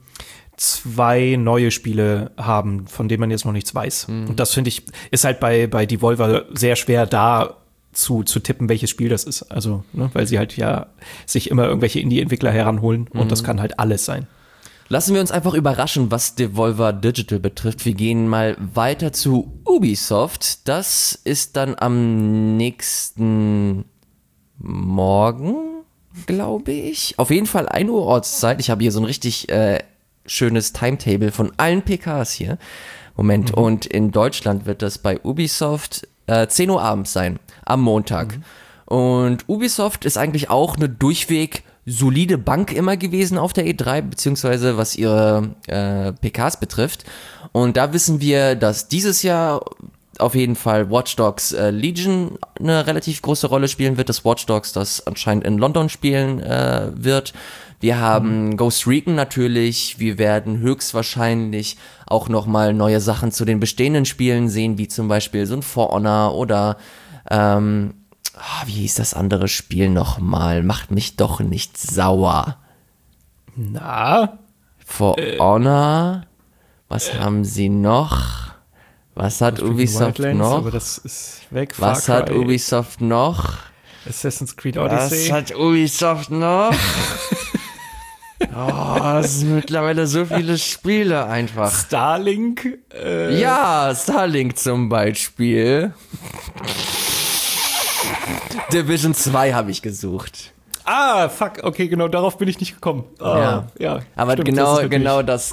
2 neue Spiele haben, von denen man jetzt noch nichts weiß. Und das, finde ich, ist halt bei Devolver sehr schwer da zu tippen, welches Spiel das ist. Also, ne, weil sie halt ja sich immer irgendwelche Indie-Entwickler heranholen und das kann halt alles sein. Lassen wir uns einfach überraschen, was Devolver Digital betrifft. Wir gehen mal weiter zu Ubisoft. Das ist dann am nächsten Morgen, glaube ich. Auf jeden Fall 1 Uhr Ortszeit. Ich habe hier so ein richtig schönes Timetable von allen PKs hier. Moment, und in Deutschland wird das bei Ubisoft 10 Uhr abends sein, am Montag. Und Ubisoft ist eigentlich auch eine durchweg solide Bank immer gewesen auf der E3, beziehungsweise was ihre PKs betrifft. Und da wissen wir, dass dieses Jahr auf jeden Fall Watch Dogs Legion eine relativ große Rolle spielen wird. Das Watch Dogs, das anscheinend in London spielen wird. Wir haben Ghost Recon natürlich. Wir werden höchstwahrscheinlich auch nochmal neue Sachen zu den bestehenden Spielen sehen, wie zum Beispiel so ein For Honor oder wie hieß das andere Spiel nochmal? Macht mich doch nicht sauer. Na? For Honor. Was haben sie noch? Was hat Ubisoft noch? Aber das ist weg. Was hat Ubisoft noch? Assassin's Creed Odyssey. Was hat Ubisoft noch? Es sind mittlerweile so viele Spiele einfach. Starlink? Ja, Starlink zum Beispiel. Division 2 habe ich gesucht. Ah, fuck, okay, genau, darauf bin ich nicht gekommen. Ja. Aber stimmt, das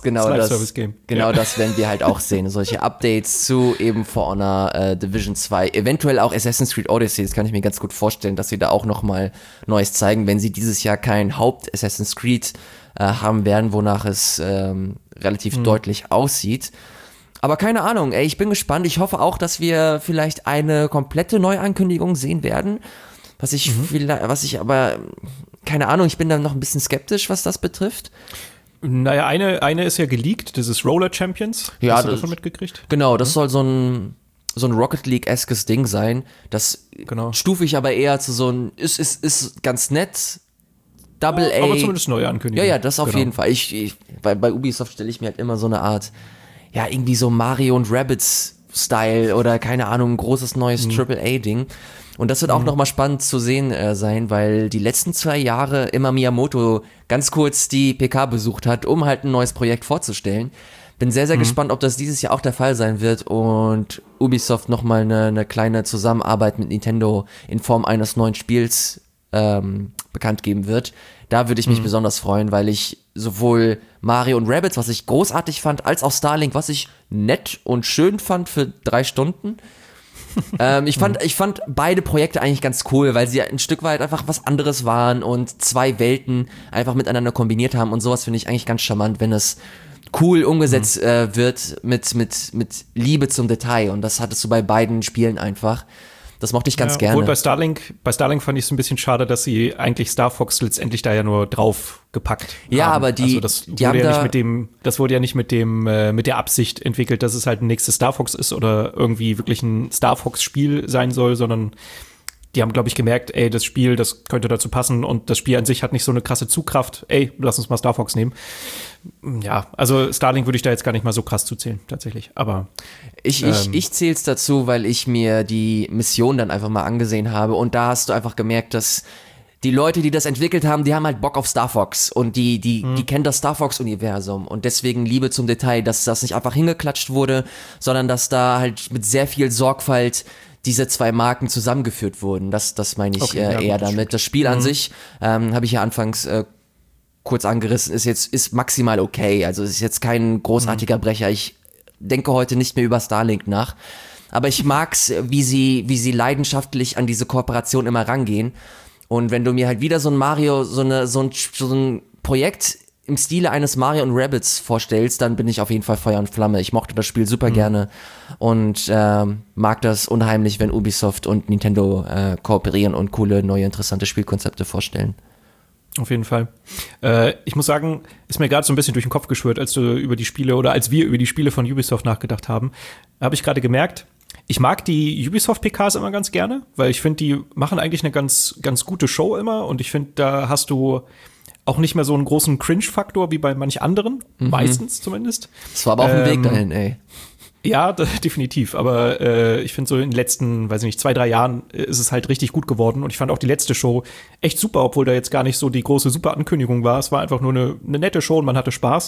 werden wir halt auch sehen. Solche Updates zu eben For Honor, Division 2, eventuell auch Assassin's Creed Odyssey. Das kann ich mir ganz gut vorstellen, dass sie da auch nochmal Neues zeigen, wenn sie dieses Jahr kein Haupt-Assassin's Creed haben werden, wonach es relativ deutlich aussieht. Aber keine Ahnung, ich bin gespannt. Ich hoffe auch, dass wir vielleicht eine komplette Neuankündigung sehen werden. Was ich aber, keine Ahnung, ich bin da noch ein bisschen skeptisch, was das betrifft. Naja, eine ist ja geleakt, das ist Roller Champions. Ja, hast du das schon mitgekriegt? Genau, das soll so ein Rocket League-eskes Ding sein. Das stufe ich aber eher zu so ein, ist ganz nett, Double A. Aber zumindest neue Ankündigung. Ja, das auf jeden Fall. Bei Ubisoft stelle ich mir halt immer so eine Art, ja, irgendwie so Mario und Rabbids-Style oder keine Ahnung, ein großes neues Triple A-Ding. Und das wird auch nochmal spannend zu sehen sein, weil die letzten 2 Jahre immer Miyamoto ganz kurz die PK besucht hat, um halt ein neues Projekt vorzustellen. Bin sehr, sehr gespannt, ob das dieses Jahr auch der Fall sein wird und Ubisoft nochmal eine kleine Zusammenarbeit mit Nintendo in Form eines neuen Spiels bekannt geben wird. Da würde ich mich besonders freuen, weil ich sowohl Mario und Rabbids, was ich großartig fand, als auch Starlink, was ich nett und schön fand für 3 Stunden. Ich fand beide Projekte eigentlich ganz cool, weil sie ein Stück weit einfach was anderes waren und 2 Welten einfach miteinander kombiniert haben und sowas finde ich eigentlich ganz charmant, wenn es cool umgesetzt wird mit Liebe zum Detail und das hattest du bei beiden Spielen einfach. Das mochte ich ganz gerne. Obwohl bei Starlink fand ich es ein bisschen schade, dass sie eigentlich Star Fox letztendlich da ja nur drauf gepackt ja, haben. Aber das wurde ja nicht mit der Absicht entwickelt, dass es halt ein nächstes Star Fox ist oder irgendwie wirklich ein Star Fox Spiel sein soll, sondern die haben, glaube ich, gemerkt, das Spiel, das könnte dazu passen und das Spiel an sich hat nicht so eine krasse Zugkraft. Lass uns mal Star Fox nehmen. Ja, also Starlink würde ich da jetzt gar nicht mal so krass zuzählen, tatsächlich. Aber ich zähle es dazu, weil ich mir die Mission dann einfach mal angesehen habe und da hast du einfach gemerkt, dass die Leute, die das entwickelt haben, die haben halt Bock auf Star Fox und die kennen das Star Fox-Universum und deswegen Liebe zum Detail, dass das nicht einfach hingeklatscht wurde, sondern dass da halt mit sehr viel Sorgfalt diese zwei Marken zusammengeführt wurden. Das meine ich eher damit. Das Spiel an sich, habe ich ja anfangs kurz angerissen, ist maximal okay. Also es ist jetzt kein großartiger Brecher. Ich denke heute nicht mehr über Starlink nach. Aber ich mag's, wie sie leidenschaftlich an diese Kooperation immer rangehen. Und wenn du mir halt wieder so ein Mario, so ein Projekt im Stile eines Mario und Rabbids vorstellst, dann bin ich auf jeden Fall Feuer und Flamme. Ich mochte das Spiel super gerne und mag das unheimlich, wenn Ubisoft und Nintendo kooperieren und coole, neue, interessante Spielkonzepte vorstellen. Auf jeden Fall. Ich muss sagen, ist mir gerade so ein bisschen durch den Kopf geschwirrt, als wir über die Spiele von Ubisoft nachgedacht haben, habe ich gerade gemerkt, ich mag die Ubisoft-PKs immer ganz gerne, weil ich finde, die machen eigentlich eine ganz, ganz gute Show immer und ich finde, da hast du auch nicht mehr so einen großen Cringe-Faktor wie bei manch anderen, meistens zumindest. Das war aber auch ein Weg dahin, ey. Ja, definitiv, aber ich finde so in den letzten, weiß ich nicht, 2-3 Jahren ist es halt richtig gut geworden und ich fand auch die letzte Show echt super, obwohl da jetzt gar nicht so die große Super-Ankündigung war. Es war einfach nur eine nette Show und man hatte Spaß.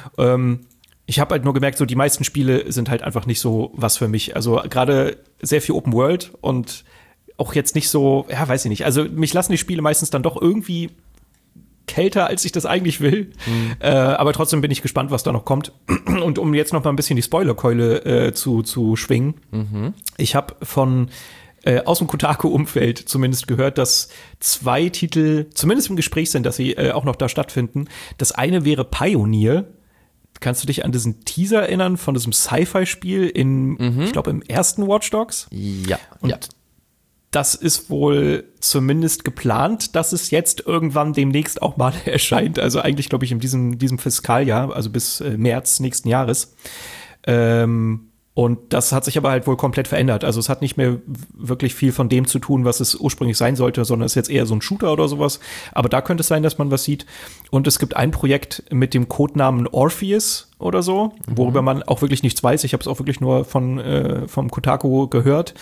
Ich habe halt nur gemerkt, so die meisten Spiele sind halt einfach nicht so was für mich. Also gerade sehr viel Open World und auch jetzt nicht so, ja, weiß ich nicht. Also mich lassen die Spiele meistens dann doch irgendwie kälter, als ich das eigentlich will. Aber trotzdem bin ich gespannt, was da noch kommt. Und um jetzt noch mal ein bisschen die Spoilerkeule zu schwingen. Ich habe aus dem Kotaku-Umfeld zumindest gehört, dass 2 Titel zumindest im Gespräch sind, dass sie auch noch da stattfinden. Das eine wäre Pioneer. Kannst du dich an diesen Teaser erinnern von diesem Sci-Fi-Spiel ich glaube, im ersten Watch Dogs? Ja. Und das ist wohl zumindest geplant, dass es jetzt irgendwann demnächst auch mal erscheint. Also eigentlich, glaube ich, in diesem Fiskaljahr, also bis März nächsten Jahres. Und das hat sich aber halt wohl komplett verändert. Also es hat nicht mehr wirklich viel von dem zu tun, was es ursprünglich sein sollte, sondern es ist jetzt eher so ein Shooter oder sowas. Aber da könnte es sein, dass man was sieht. Und es gibt ein Projekt mit dem Codenamen Orpheus oder so, worüber man auch wirklich nichts weiß. Ich habe es auch wirklich nur vom Kotaku gehört.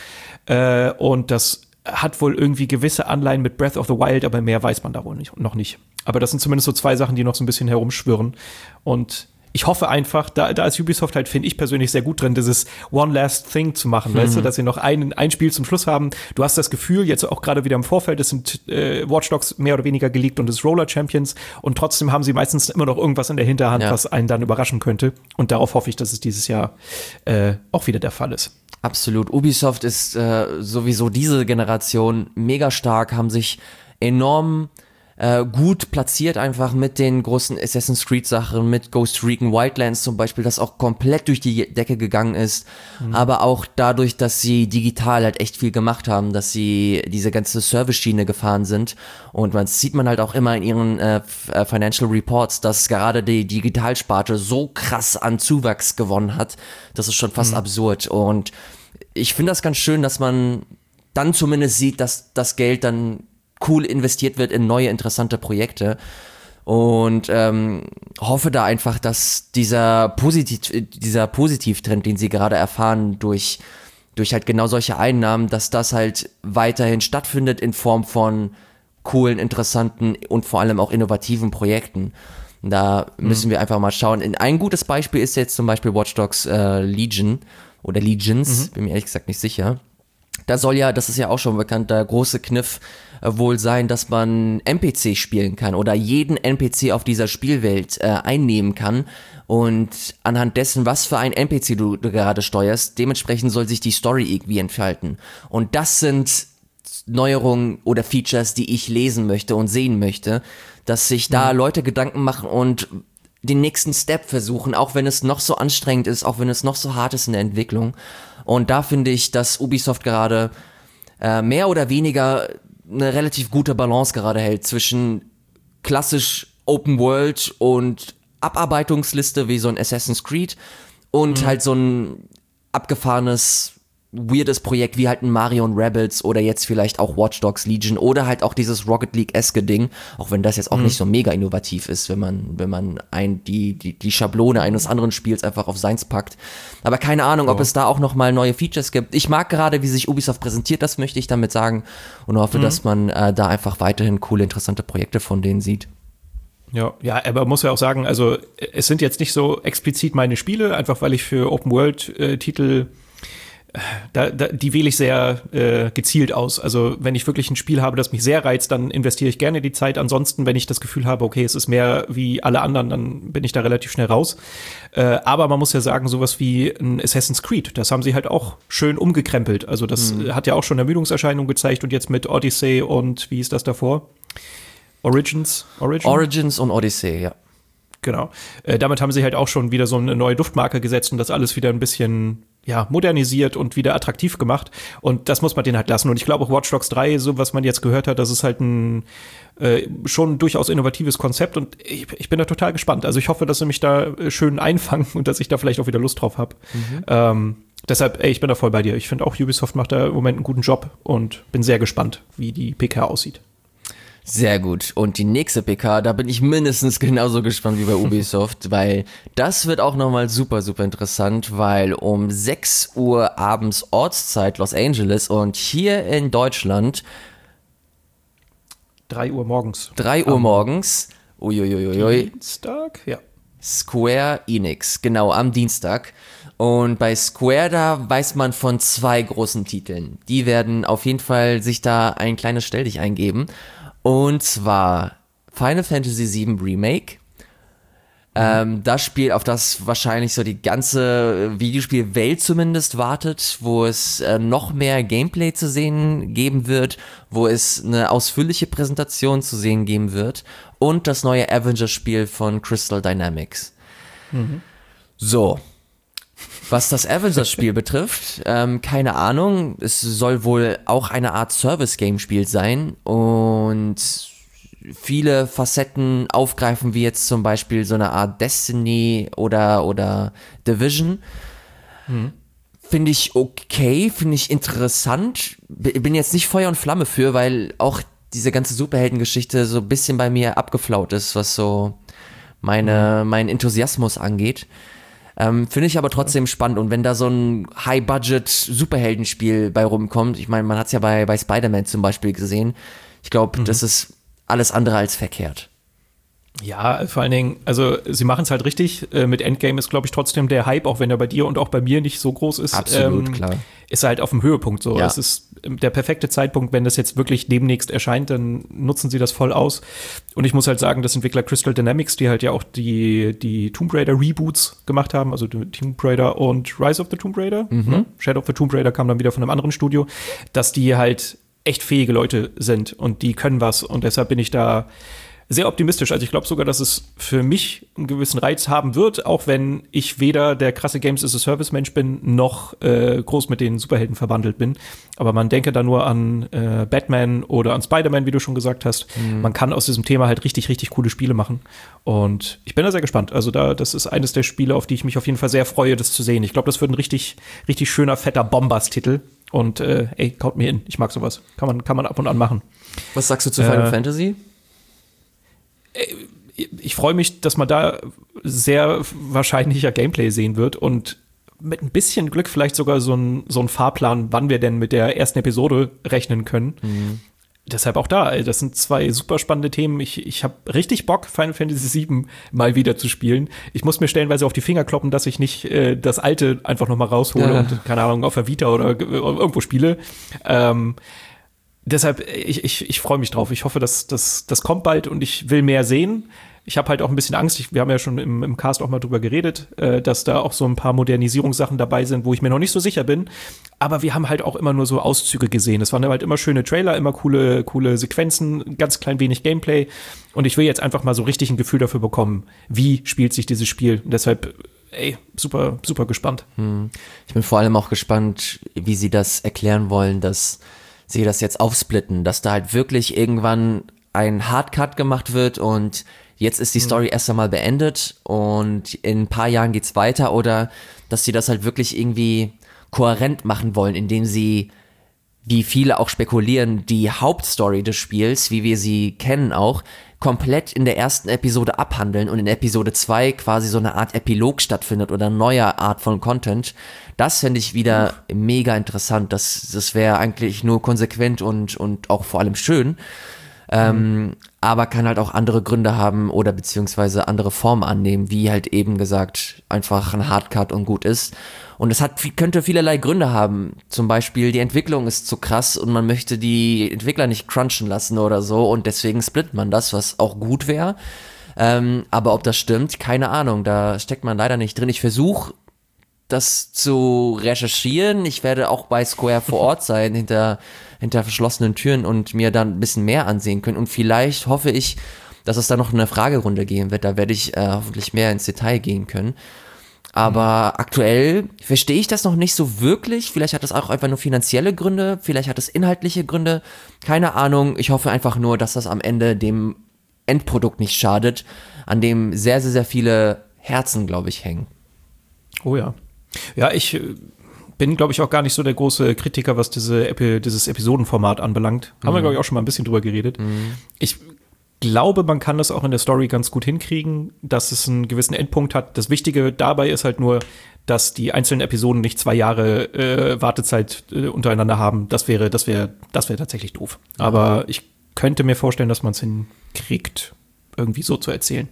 Und das hat wohl irgendwie gewisse Anleihen mit Breath of the Wild, aber mehr weiß man da wohl noch nicht. Aber das sind zumindest so 2 Sachen, die noch so ein bisschen herumschwirren. Und ich hoffe einfach, da ist Ubisoft halt, finde ich persönlich, sehr gut drin, dieses One Last Thing zu machen, weißt du, dass sie noch ein Spiel zum Schluss haben. Du hast das Gefühl, jetzt auch gerade wieder im Vorfeld, es sind Watch Dogs mehr oder weniger geleakt und es ist Roller Champions und trotzdem haben sie meistens immer noch irgendwas in der Hinterhand, was einen dann überraschen könnte. Und darauf hoffe ich, dass es dieses Jahr auch wieder der Fall ist. Absolut. Ubisoft ist sowieso diese Generation mega stark, haben sich enorm gut platziert einfach mit den großen Assassin's Creed Sachen, mit Ghost Recon Wildlands zum Beispiel, das auch komplett durch die Decke gegangen ist, aber auch dadurch, dass sie digital halt echt viel gemacht haben, dass sie diese ganze Service-Schiene gefahren sind und das sieht man halt auch immer in ihren Financial Reports, dass gerade die Digitalsparte so krass an Zuwachs gewonnen hat, das ist schon fast absurd und ich finde das ganz schön, dass man dann zumindest sieht, dass das Geld dann cool investiert wird in neue, interessante Projekte und hoffe da einfach, dass dieser Positivtrend, den sie gerade erfahren durch halt genau solche Einnahmen, dass das halt weiterhin stattfindet in Form von coolen, interessanten und vor allem auch innovativen Projekten. Da müssen wir einfach mal schauen. Ein gutes Beispiel ist jetzt zum Beispiel Watch Dogs Legion oder Legions, bin mir ehrlich gesagt nicht sicher. Das ist ja auch schon bekannt, der große Kniff wohl sein, dass man NPC spielen kann oder jeden NPC auf dieser Spielwelt einnehmen kann und anhand dessen, was für ein NPC du gerade steuerst, dementsprechend soll sich die Story irgendwie entfalten. Und das sind Neuerungen oder Features, die ich lesen möchte und sehen möchte, dass sich da Leute Gedanken machen und den nächsten Step versuchen, auch wenn es noch so anstrengend ist, auch wenn es noch so hart ist in der Entwicklung. Und da finde ich, dass Ubisoft gerade mehr oder weniger eine relativ gute Balance gerade hält zwischen klassisch Open World und Abarbeitungsliste wie so ein Assassin's Creed und halt so ein abgefahrenes weirdes Projekt wie halt ein Mario und Rabbids oder jetzt vielleicht auch Watch Dogs Legion oder halt auch dieses Rocket League-eske Ding, auch wenn das jetzt auch nicht so mega innovativ ist, wenn man die Schablone eines anderen Spiels einfach auf seins packt. Aber keine Ahnung, ob es da auch nochmal neue Features gibt. Ich mag gerade, wie sich Ubisoft präsentiert, das möchte ich damit sagen und hoffe, dass man da einfach weiterhin coole, interessante Projekte von denen sieht. Ja, aber man muss ja auch sagen, also es sind jetzt nicht so explizit meine Spiele, einfach weil ich für Open-World-Titel die wähle ich sehr gezielt aus. Also wenn ich wirklich ein Spiel habe, das mich sehr reizt, dann investiere ich gerne die Zeit. Ansonsten, wenn ich das Gefühl habe, okay, es ist mehr wie alle anderen, dann bin ich da relativ schnell raus. Aber man muss ja sagen, sowas wie ein Assassin's Creed, das haben sie halt auch schön umgekrempelt. Also das hat ja auch schon Ermüdungserscheinungen gezeigt und jetzt mit Odyssey und wie hieß das davor? Origins und Odyssey, ja. Genau. Damit haben sie halt auch schon wieder so eine neue Duftmarke gesetzt und das alles wieder ein bisschen modernisiert und wieder attraktiv gemacht. Und das muss man denen halt lassen. Und ich glaube auch Watch Dogs 3, so was man jetzt gehört hat, das ist halt ein schon durchaus innovatives Konzept und ich bin da total gespannt. Also ich hoffe, dass sie mich da schön einfangen und dass ich da vielleicht auch wieder Lust drauf habe. Deshalb, ich bin da voll bei dir. Ich finde auch, Ubisoft macht da im Moment einen guten Job und bin sehr gespannt, wie die PK aussieht. Sehr gut. Und die nächste PK, da bin ich mindestens genauso gespannt wie bei Ubisoft, weil das wird auch nochmal super, super interessant, weil um 6 Uhr abends Ortszeit Los Angeles und hier in Deutschland 3 Uhr morgens. 3 Uhr morgens. Uiuiuiui. Dienstag? Ja. Square Enix, genau, am Dienstag. Und bei Square, da weiß man von 2 großen Titeln. Die werden auf jeden Fall sich da ein kleines Stelldich eingeben. Und zwar Final Fantasy VII Remake. Das Spiel, auf das wahrscheinlich so die ganze Videospielwelt zumindest wartet, wo es noch mehr Gameplay zu sehen geben wird, wo es eine ausführliche Präsentation zu sehen geben wird und das neue Avengers-Spiel von Crystal Dynamics. So. Was das Avengers-Spiel betrifft, keine Ahnung, es soll wohl auch eine Art Service-Game-Spiel sein und viele Facetten aufgreifen, wie jetzt zum Beispiel so eine Art Destiny oder Division. Finde ich okay, finde ich interessant. Bin jetzt nicht Feuer und Flamme für, weil auch diese ganze Superheldengeschichte so ein bisschen bei mir abgeflaut ist, was so meinen Enthusiasmus angeht. Finde ich aber trotzdem spannend und wenn da so ein High-Budget-Superheldenspiel bei rumkommt, ich meine, man hat es ja bei Spider-Man zum Beispiel gesehen, ich glaube, das ist alles andere als verkehrt. Ja, vor allen Dingen, also sie machen es halt richtig. Mit Endgame ist, glaube ich, trotzdem der Hype, auch wenn er bei dir und auch bei mir nicht so groß ist. Absolut, klar. Ist halt auf dem Höhepunkt so. Ja. Es ist der perfekte Zeitpunkt, wenn das jetzt wirklich demnächst erscheint, dann nutzen sie das voll aus. Und ich muss halt sagen, das Entwickler Crystal Dynamics, die halt ja auch die Tomb Raider Reboots gemacht haben, also Tomb Raider und Rise of the Tomb Raider. Ne? Shadow of the Tomb Raider kam dann wieder von einem anderen Studio, dass die halt echt fähige Leute sind und die können was und deshalb bin ich da sehr optimistisch. Also ich glaube sogar, dass es für mich einen gewissen Reiz haben wird, auch wenn ich weder der krasse Games-as-a-Service-Mensch bin, noch groß mit den Superhelden verbandelt bin. Aber man denke da nur an Batman oder an Spider-Man, wie du schon gesagt hast. Man kann aus diesem Thema halt richtig, richtig coole Spiele machen. Und ich bin da sehr gespannt. Also das ist eines der Spiele, auf die ich mich auf jeden Fall sehr freue, das zu sehen. Ich glaube, das wird ein richtig, richtig schöner, fetter Bombast-Titel. Und kaut mir in. Ich mag sowas. Kann man ab und an machen. Was sagst du zu Final Fantasy? Ich freue mich, dass man da sehr wahrscheinlicher Gameplay sehen wird und mit ein bisschen Glück vielleicht sogar so ein Fahrplan, wann wir denn mit der ersten Episode rechnen können. Deshalb auch da, das sind 2 super spannende Themen. Ich habe richtig Bock, Final Fantasy VII mal wieder zu spielen. Ich muss mir stellenweise auf die Finger kloppen, dass ich nicht das Alte einfach noch mal raushole und, keine Ahnung, auf der Vita oder irgendwo spiele. Deshalb, ich freue mich drauf. Ich hoffe, dass das kommt bald und ich will mehr sehen. Ich habe halt auch ein bisschen Angst. Wir haben ja schon im Cast auch mal drüber geredet, dass da auch so ein paar Modernisierungssachen dabei sind, wo ich mir noch nicht so sicher bin. Aber wir haben halt auch immer nur so Auszüge gesehen. Es waren halt immer schöne Trailer, immer coole Sequenzen, ganz klein wenig Gameplay. Und ich will jetzt einfach mal so richtig ein Gefühl dafür bekommen, wie spielt sich dieses Spiel. Und deshalb, super, super gespannt. Ich bin vor allem auch gespannt, wie sie das erklären wollen, dass sie das jetzt aufsplitten, dass da halt wirklich irgendwann ein Hardcut gemacht wird und jetzt ist die Story erst einmal beendet und in ein paar Jahren geht's weiter oder dass sie das halt wirklich irgendwie kohärent machen wollen, indem sie, wie viele auch spekulieren, die Hauptstory des Spiels, wie wir sie kennen auch, komplett in der ersten Episode abhandeln und in Episode 2 quasi so eine Art Epilog stattfindet oder eine neue Art von Content. Das fände ich wieder mega interessant. Das wäre eigentlich nur konsequent und auch vor allem schön. Aber kann halt auch andere Gründe haben oder beziehungsweise andere Formen annehmen, wie halt eben gesagt einfach ein Hardcut und gut ist. Und es könnte vielerlei Gründe haben. Zum Beispiel die Entwicklung ist zu krass und man möchte die Entwickler nicht crunchen lassen oder so und deswegen splittet man das, was auch gut wäre. Aber ob das stimmt, keine Ahnung, da steckt man leider nicht drin. Ich versuche das zu recherchieren. Ich werde auch bei Square vor Ort sein, hinter verschlossenen Türen und mir dann ein bisschen mehr ansehen können. Und vielleicht hoffe ich, dass es da noch eine Fragerunde geben wird. Da werde ich hoffentlich mehr ins Detail gehen können. Aber aktuell verstehe ich das noch nicht so wirklich. Vielleicht hat das auch einfach nur finanzielle Gründe. Vielleicht hat es inhaltliche Gründe. Keine Ahnung. Ich hoffe einfach nur, dass das am Ende dem Endprodukt nicht schadet, an dem sehr, sehr, sehr viele Herzen, glaube ich, hängen. Oh ja. Ja, ich bin, glaube ich, auch gar nicht so der große Kritiker, was dieses Episodenformat anbelangt. Haben wir, glaube ich, auch schon mal ein bisschen drüber geredet. Ich glaube, man kann das auch in der Story ganz gut hinkriegen, dass es einen gewissen Endpunkt hat. Das Wichtige dabei ist halt nur, dass die einzelnen Episoden nicht 2 Jahre Wartezeit untereinander haben. Das wäre tatsächlich doof. Aber ich könnte mir vorstellen, dass man es hinkriegt, irgendwie so zu erzählen.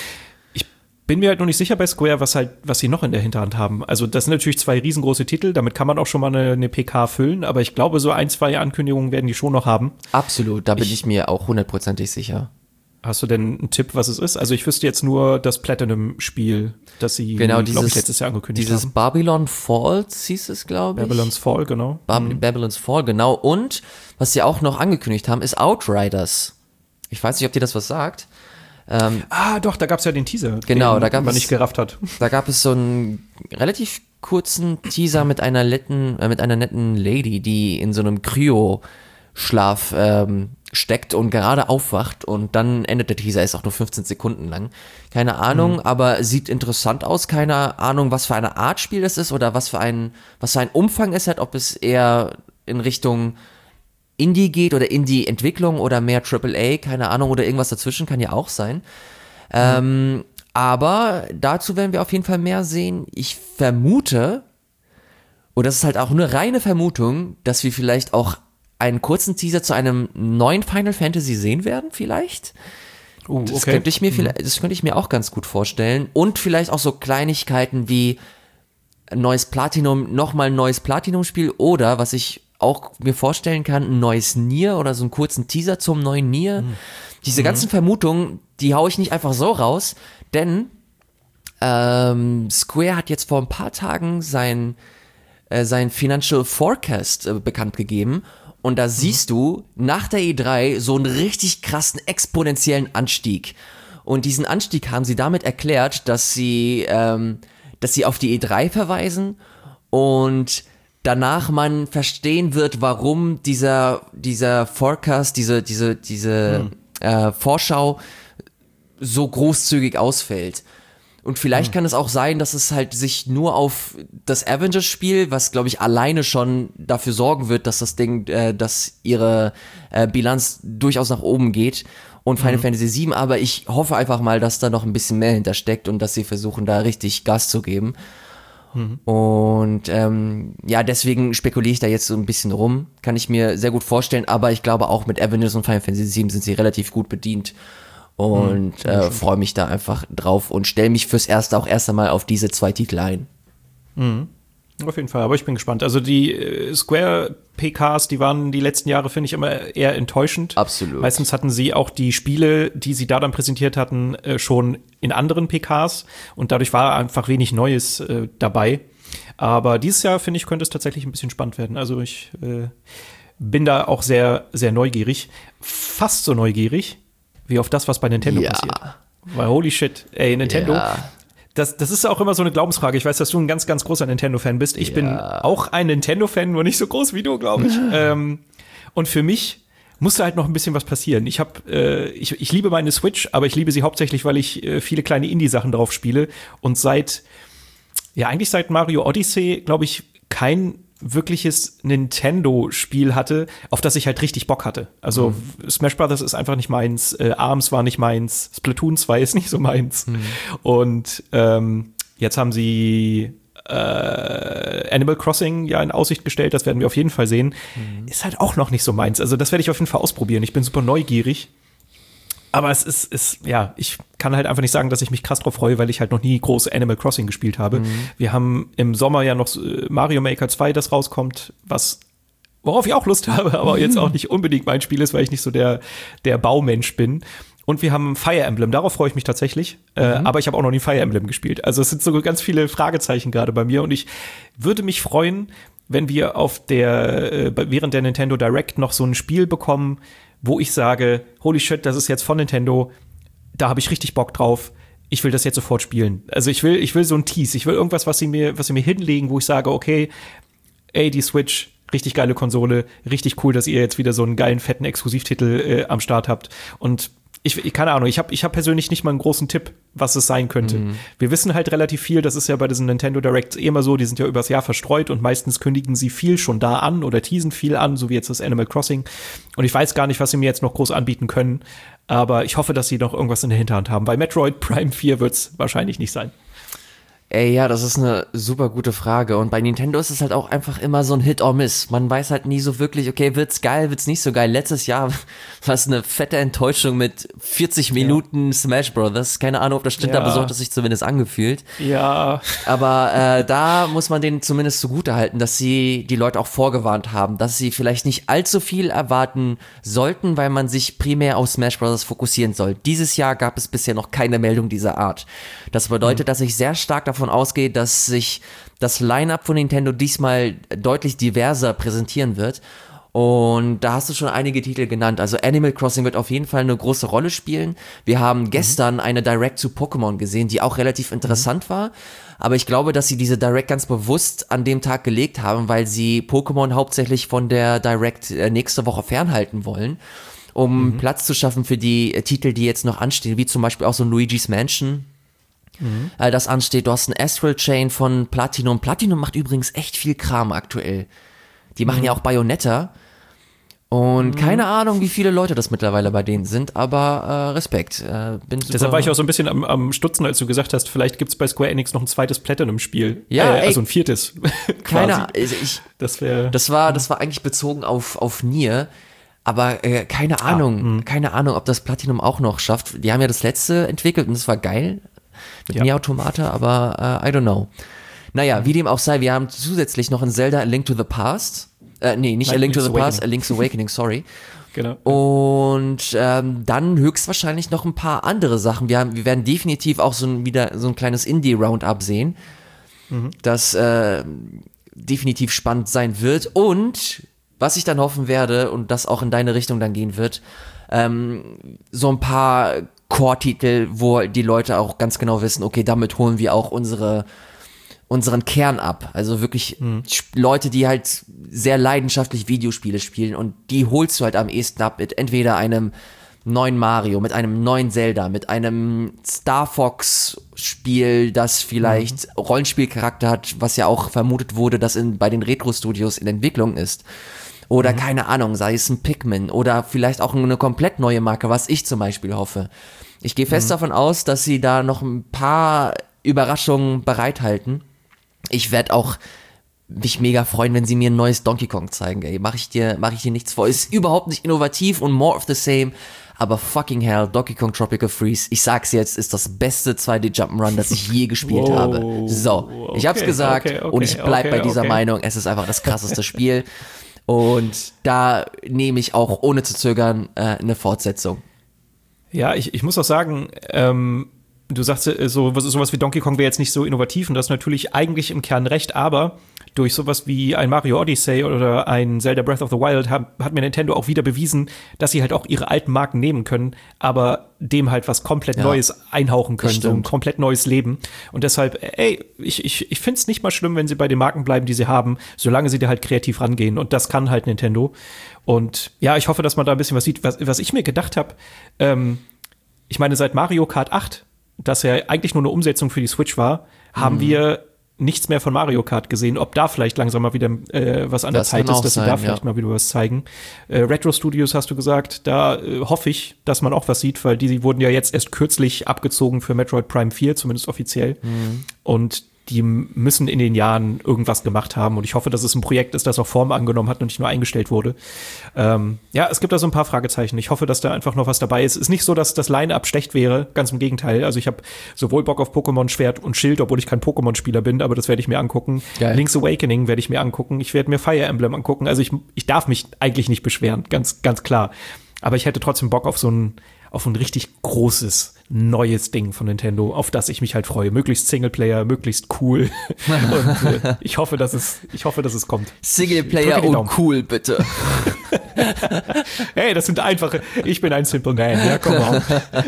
Bin mir halt noch nicht sicher bei Square, was sie noch in der Hinterhand haben. Also das sind natürlich 2 riesengroße Titel, damit kann man auch schon mal eine PK füllen, aber ich glaube, so 1, 2 Ankündigungen werden die schon noch haben. Absolut, da bin ich mir auch 100% sicher. Hast du denn einen Tipp, was es ist? Also ich wüsste jetzt nur das Platinum-Spiel, das sie, glaube ich, letztes Jahr angekündigt haben. Dieses Babylon Falls hieß es, glaube ich. Babylon's Fall, genau. Babylon's Fall, genau. Und was sie auch noch angekündigt haben, ist Outriders. Ich weiß nicht, ob dir das was sagt. Doch, da gab es ja den Teaser, genau, den man nicht gerafft hat. Da gab es so einen relativ kurzen Teaser mit einer netten Lady, die in so einem Kryo-Schlaf steckt und gerade aufwacht und dann endet der Teaser, ist auch nur 15 Sekunden lang. Keine Ahnung, aber sieht interessant aus. Keine Ahnung, was für eine Art Spiel das ist oder was für ein Umfang es hat, ob es eher in Richtung Indie geht oder Indie-Entwicklung oder mehr AAA, keine Ahnung, oder irgendwas dazwischen, kann ja auch sein. Aber dazu werden wir auf jeden Fall mehr sehen. Ich vermute, und das ist halt auch eine reine Vermutung, dass wir vielleicht auch einen kurzen Teaser zu einem neuen Final Fantasy sehen werden, vielleicht. Okay. Das könnte ich mir auch ganz gut vorstellen. Und vielleicht auch so Kleinigkeiten wie nochmal ein neues Platinum-Spiel oder, was ich auch mir vorstellen kann, ein neues Nier oder so einen kurzen Teaser zum neuen Nier. Diese ganzen Vermutungen, die haue ich nicht einfach so raus, denn Square hat jetzt vor ein paar Tagen sein Financial Forecast bekannt gegeben und da siehst du nach der E3 so einen richtig krassen exponentiellen Anstieg. Und diesen Anstieg haben sie damit erklärt, dass sie auf die E3 verweisen und danach man verstehen wird, warum dieser Forecast, diese Vorschau so großzügig ausfällt. Und vielleicht kann es auch sein, dass es halt sich nur auf das Avengers-Spiel, was glaube ich alleine schon dafür sorgen wird, dass das Ding, dass ihre Bilanz durchaus nach oben geht und Final Fantasy 7, aber ich hoffe einfach mal, dass da noch ein bisschen mehr hintersteckt und dass sie versuchen, da richtig Gas zu geben. Und deswegen spekuliere ich da jetzt so ein bisschen rum. Kann ich mir sehr gut vorstellen, aber ich glaube auch mit Avengers und Final Fantasy 7 sind sie relativ gut bedient. Und freue mich da einfach drauf und stelle mich fürs Erste auch erst einmal auf diese 2 Titel ein. Auf jeden Fall, aber ich bin gespannt. Also die Square-PKs, die waren die letzten Jahre, finde ich, immer eher enttäuschend. Absolut. Meistens hatten sie auch die Spiele, die sie da dann präsentiert hatten, schon in anderen PKs und dadurch war einfach wenig Neues dabei. Aber dieses Jahr, finde ich, könnte es tatsächlich ein bisschen spannend werden. Also ich bin da auch sehr, sehr neugierig. Fast so neugierig wie auf das, was bei Nintendo passiert. Weil holy shit, ey, Nintendo. Ja. Das ist auch immer so eine Glaubensfrage. Ich weiß, dass du ein ganz, ganz großer Nintendo-Fan bist. Ich bin auch ein Nintendo-Fan, nur nicht so groß wie du, glaube ich. Und für mich musste halt noch ein bisschen was passieren. Ich liebe meine Switch, aber ich liebe sie hauptsächlich, weil ich viele kleine Indie-Sachen drauf spiele. Und eigentlich seit Mario Odyssey, glaube ich, kein wirkliches Nintendo-Spiel hatte, auf das ich halt richtig Bock hatte. Also Smash Brothers ist einfach nicht meins, ARMS war nicht meins, Splatoon 2 ist nicht so meins. Und jetzt haben sie Animal Crossing ja in Aussicht gestellt, das werden wir auf jeden Fall sehen. Ist halt auch noch nicht so meins. Also das werde ich auf jeden Fall ausprobieren. Ich bin super neugierig. Aber es ist, ja, ich kann halt einfach nicht sagen, dass ich mich krass drauf freue, weil ich halt noch nie groß Animal Crossing gespielt habe. Wir haben im Sommer ja noch Mario Maker 2, das rauskommt, worauf ich auch Lust habe, aber jetzt auch nicht unbedingt mein Spiel ist, weil ich nicht so der Baumensch bin. Und wir haben Fire Emblem, darauf freue ich mich tatsächlich. Aber ich habe auch noch nie Fire Emblem gespielt. Also es sind so ganz viele Fragezeichen gerade bei mir und ich würde mich freuen, wenn wir während der Nintendo Direct noch so ein Spiel bekommen, wo ich sage, holy shit, das ist jetzt von Nintendo, da habe ich richtig Bock drauf, ich will das jetzt sofort spielen. Also ich will so ein Tease, ich will irgendwas, was sie mir hinlegen, wo ich sage, okay, ey, die Switch, richtig geile Konsole, richtig cool, dass ihr jetzt wieder so einen geilen, fetten Exklusivtitel am Start habt. Und keine Ahnung, ich hab persönlich nicht mal einen großen Tipp, was es sein könnte. Wir wissen halt relativ viel, das ist ja bei diesen Nintendo Directs immer so, die sind ja übers Jahr verstreut und meistens kündigen sie viel schon da an oder teasen viel an, so wie jetzt das Animal Crossing. Und ich weiß gar nicht, was sie mir jetzt noch groß anbieten können, aber ich hoffe, dass sie noch irgendwas in der Hinterhand haben. Bei Metroid Prime 4 wird's wahrscheinlich nicht sein. Ey, ja, das ist eine super gute Frage. Und bei Nintendo ist es halt auch einfach immer so ein Hit or Miss. Man weiß halt nie so wirklich, okay, wird's geil, wird's nicht so geil. Letztes Jahr war es eine fette Enttäuschung mit 40 Minuten Smash Brothers. Keine Ahnung, ob das stimmt, aber so hat es sich zumindest angefühlt. Ja. Aber da muss man denen zumindest zugutehalten, dass sie die Leute auch vorgewarnt haben, dass sie vielleicht nicht allzu viel erwarten sollten, weil man sich primär auf Smash Brothers fokussieren soll. Dieses Jahr gab es bisher noch keine Meldung dieser Art. Das bedeutet, dass ich sehr stark davon ausgehe, dass sich das Line-Up von Nintendo diesmal deutlich diverser präsentieren wird. Und da hast du schon einige Titel genannt. Also Animal Crossing wird auf jeden Fall eine große Rolle spielen. Wir haben gestern eine Direct zu Pokémon gesehen, die auch relativ interessant war. Aber ich glaube, dass sie diese Direct ganz bewusst an dem Tag gelegt haben, weil sie Pokémon hauptsächlich von der Direct nächste Woche fernhalten wollen, um Platz zu schaffen für die Titel, die jetzt noch anstehen, wie zum Beispiel auch so ein Luigi's Mansion. Das ansteht. Du hast ein Astral Chain von Platinum. Platinum macht übrigens echt viel Kram aktuell. Die machen ja auch Bayonetta. Und keine Ahnung, wie viele Leute das mittlerweile bei denen sind, aber Respekt. Deshalb war ich auch so ein bisschen am Stutzen, als du gesagt hast, vielleicht gibt's bei Square Enix noch ein zweites Platinum-Spiel. Ja, also ein viertes. Das war eigentlich bezogen auf Nier. Aber keine Ahnung, ob das Platinum auch noch schafft. Die haben ja das letzte entwickelt und das war geil. Mit Nier Automata, aber I don't know. Naja, wie dem auch sei, wir haben zusätzlich noch ein Zelda A Link to the Past. A Link to the Past, A Link's Awakening, sorry. Genau. Und dann höchstwahrscheinlich noch ein paar andere Sachen. Wir werden definitiv auch wieder so ein kleines Indie-Roundup sehen, das definitiv spannend sein wird. Und was ich dann hoffen werde, und das auch in deine Richtung dann gehen wird, so ein paar Core-Titel, wo die Leute auch ganz genau wissen, okay, damit holen wir auch unseren Kern ab. Also wirklich Leute, die halt sehr leidenschaftlich Videospiele spielen und die holst du halt am ehesten ab mit entweder einem neuen Mario, mit einem neuen Zelda, mit einem Star Fox Spiel, das vielleicht Rollenspielcharakter hat, was ja auch vermutet wurde, dass bei den Retro-Studios in Entwicklung ist. Oder keine Ahnung, sei es ein Pikmin oder vielleicht auch eine komplett neue Marke, was ich zum Beispiel hoffe. Ich gehe fest davon aus, dass sie da noch ein paar Überraschungen bereithalten. Ich werde auch mich mega freuen, wenn sie mir ein neues Donkey Kong zeigen. Ey, mach ich dir nichts vor. Ist überhaupt nicht innovativ und more of the same. Aber fucking hell, Donkey Kong Tropical Freeze, ich sag's jetzt, ist das beste 2D Jump'n'Run, das ich je gespielt habe. So, ich hab's gesagt und ich bleib bei dieser Meinung. Es ist einfach das krasseste Spiel. Und da nehme ich auch ohne zu zögern eine Fortsetzung. Ja, ich muss auch sagen, du sagst, sowas wie Donkey Kong wäre jetzt nicht so innovativ und das ist natürlich eigentlich im Kern recht, aber durch sowas wie ein Mario Odyssey oder ein Zelda Breath of the Wild hat mir Nintendo auch wieder bewiesen, dass sie halt auch ihre alten Marken nehmen können, aber dem halt was komplett Neues einhauchen können, so ein komplett neues Leben. Und deshalb, ich find's nicht mal schlimm, wenn sie bei den Marken bleiben, die sie haben, solange sie da halt kreativ rangehen. Und das kann halt Nintendo. Und ja, ich hoffe, dass man da ein bisschen was sieht. Was ich mir gedacht habe, ich meine, seit Mario Kart 8, das ja eigentlich nur eine Umsetzung für die Switch war, haben wir nichts mehr von Mario Kart gesehen. Ob da vielleicht langsam mal wieder was an der Zeit ist, dass sie da vielleicht mal wieder was zeigen. Retro Studios hast du gesagt, da hoffe ich, dass man auch was sieht, weil die wurden ja jetzt erst kürzlich abgezogen für Metroid Prime 4, zumindest offiziell. Und die müssen in den Jahren irgendwas gemacht haben. Und ich hoffe, dass es ein Projekt ist, das auch Form angenommen hat und nicht nur eingestellt wurde. Ja, es gibt da so ein paar Fragezeichen. Ich hoffe, dass da einfach noch was dabei ist. Es ist nicht so, dass das Line-Up schlecht wäre. Ganz im Gegenteil. Also ich habe sowohl Bock auf Pokémon Schwert und Schild, obwohl ich kein Pokémon-Spieler bin, aber das werde ich mir angucken. Geil. Link's Awakening werde ich mir angucken. Ich werde mir Fire Emblem angucken. Also ich darf mich eigentlich nicht beschweren. Ganz, ganz klar. Aber ich hätte trotzdem Bock auf ein richtig großes, neues Ding von Nintendo, auf das ich mich halt freue. Möglichst Singleplayer, möglichst cool. Und ich hoffe, dass es kommt. Singleplayer und cool, bitte. Hey, das sind einfache. Ich bin ein Simple Man. Ja, komm on.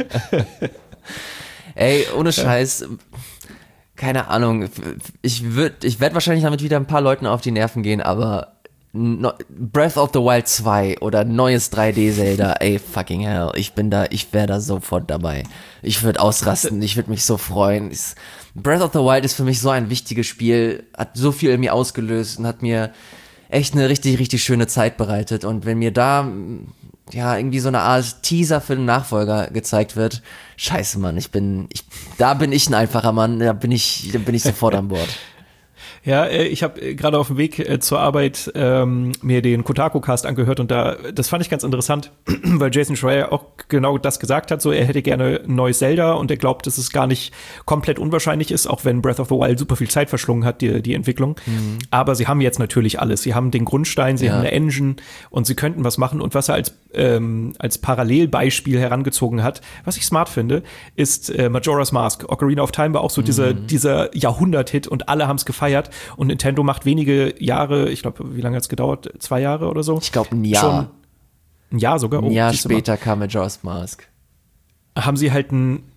Ey, ohne Scheiß. Keine Ahnung. Ich werde wahrscheinlich damit wieder ein paar Leuten auf die Nerven gehen, aber Breath of the Wild 2 oder neues 3D-Zelda, ey, fucking hell, ich wäre da sofort dabei. Ich würde ausrasten, ich würde mich so freuen. Breath of the Wild ist für mich so ein wichtiges Spiel, hat so viel in mir ausgelöst und hat mir echt eine richtig, richtig schöne Zeit bereitet. Und wenn mir da, ja, irgendwie so eine Art Teaser für den Nachfolger gezeigt wird, scheiße, Mann, da bin ich ein einfacher Mann, da bin ich sofort an Bord. Ja, ich habe gerade auf dem Weg zur Arbeit mir den Kotaku-Cast angehört und das fand ich ganz interessant, weil Jason Schreier auch genau das gesagt hat, so er hätte gerne ein neues Zelda und er glaubt, dass es gar nicht komplett unwahrscheinlich ist, auch wenn Breath of the Wild super viel Zeit verschlungen hat, die Entwicklung. Aber sie haben jetzt natürlich alles. Sie haben den Grundstein, sie haben eine Engine und sie könnten was machen. Und was er als Parallelbeispiel herangezogen hat, was ich smart finde, ist Majora's Mask. Ocarina of Time war auch so dieser Jahrhundert-Hit und alle haben es gefeiert. Und Nintendo macht wenige Jahre, ich glaube, wie lange hat es gedauert? 2 Jahre oder so? Ich glaube, ein Jahr. Schon ein Jahr sogar? Ein Jahr später kam Majora's Mask. Haben sie halt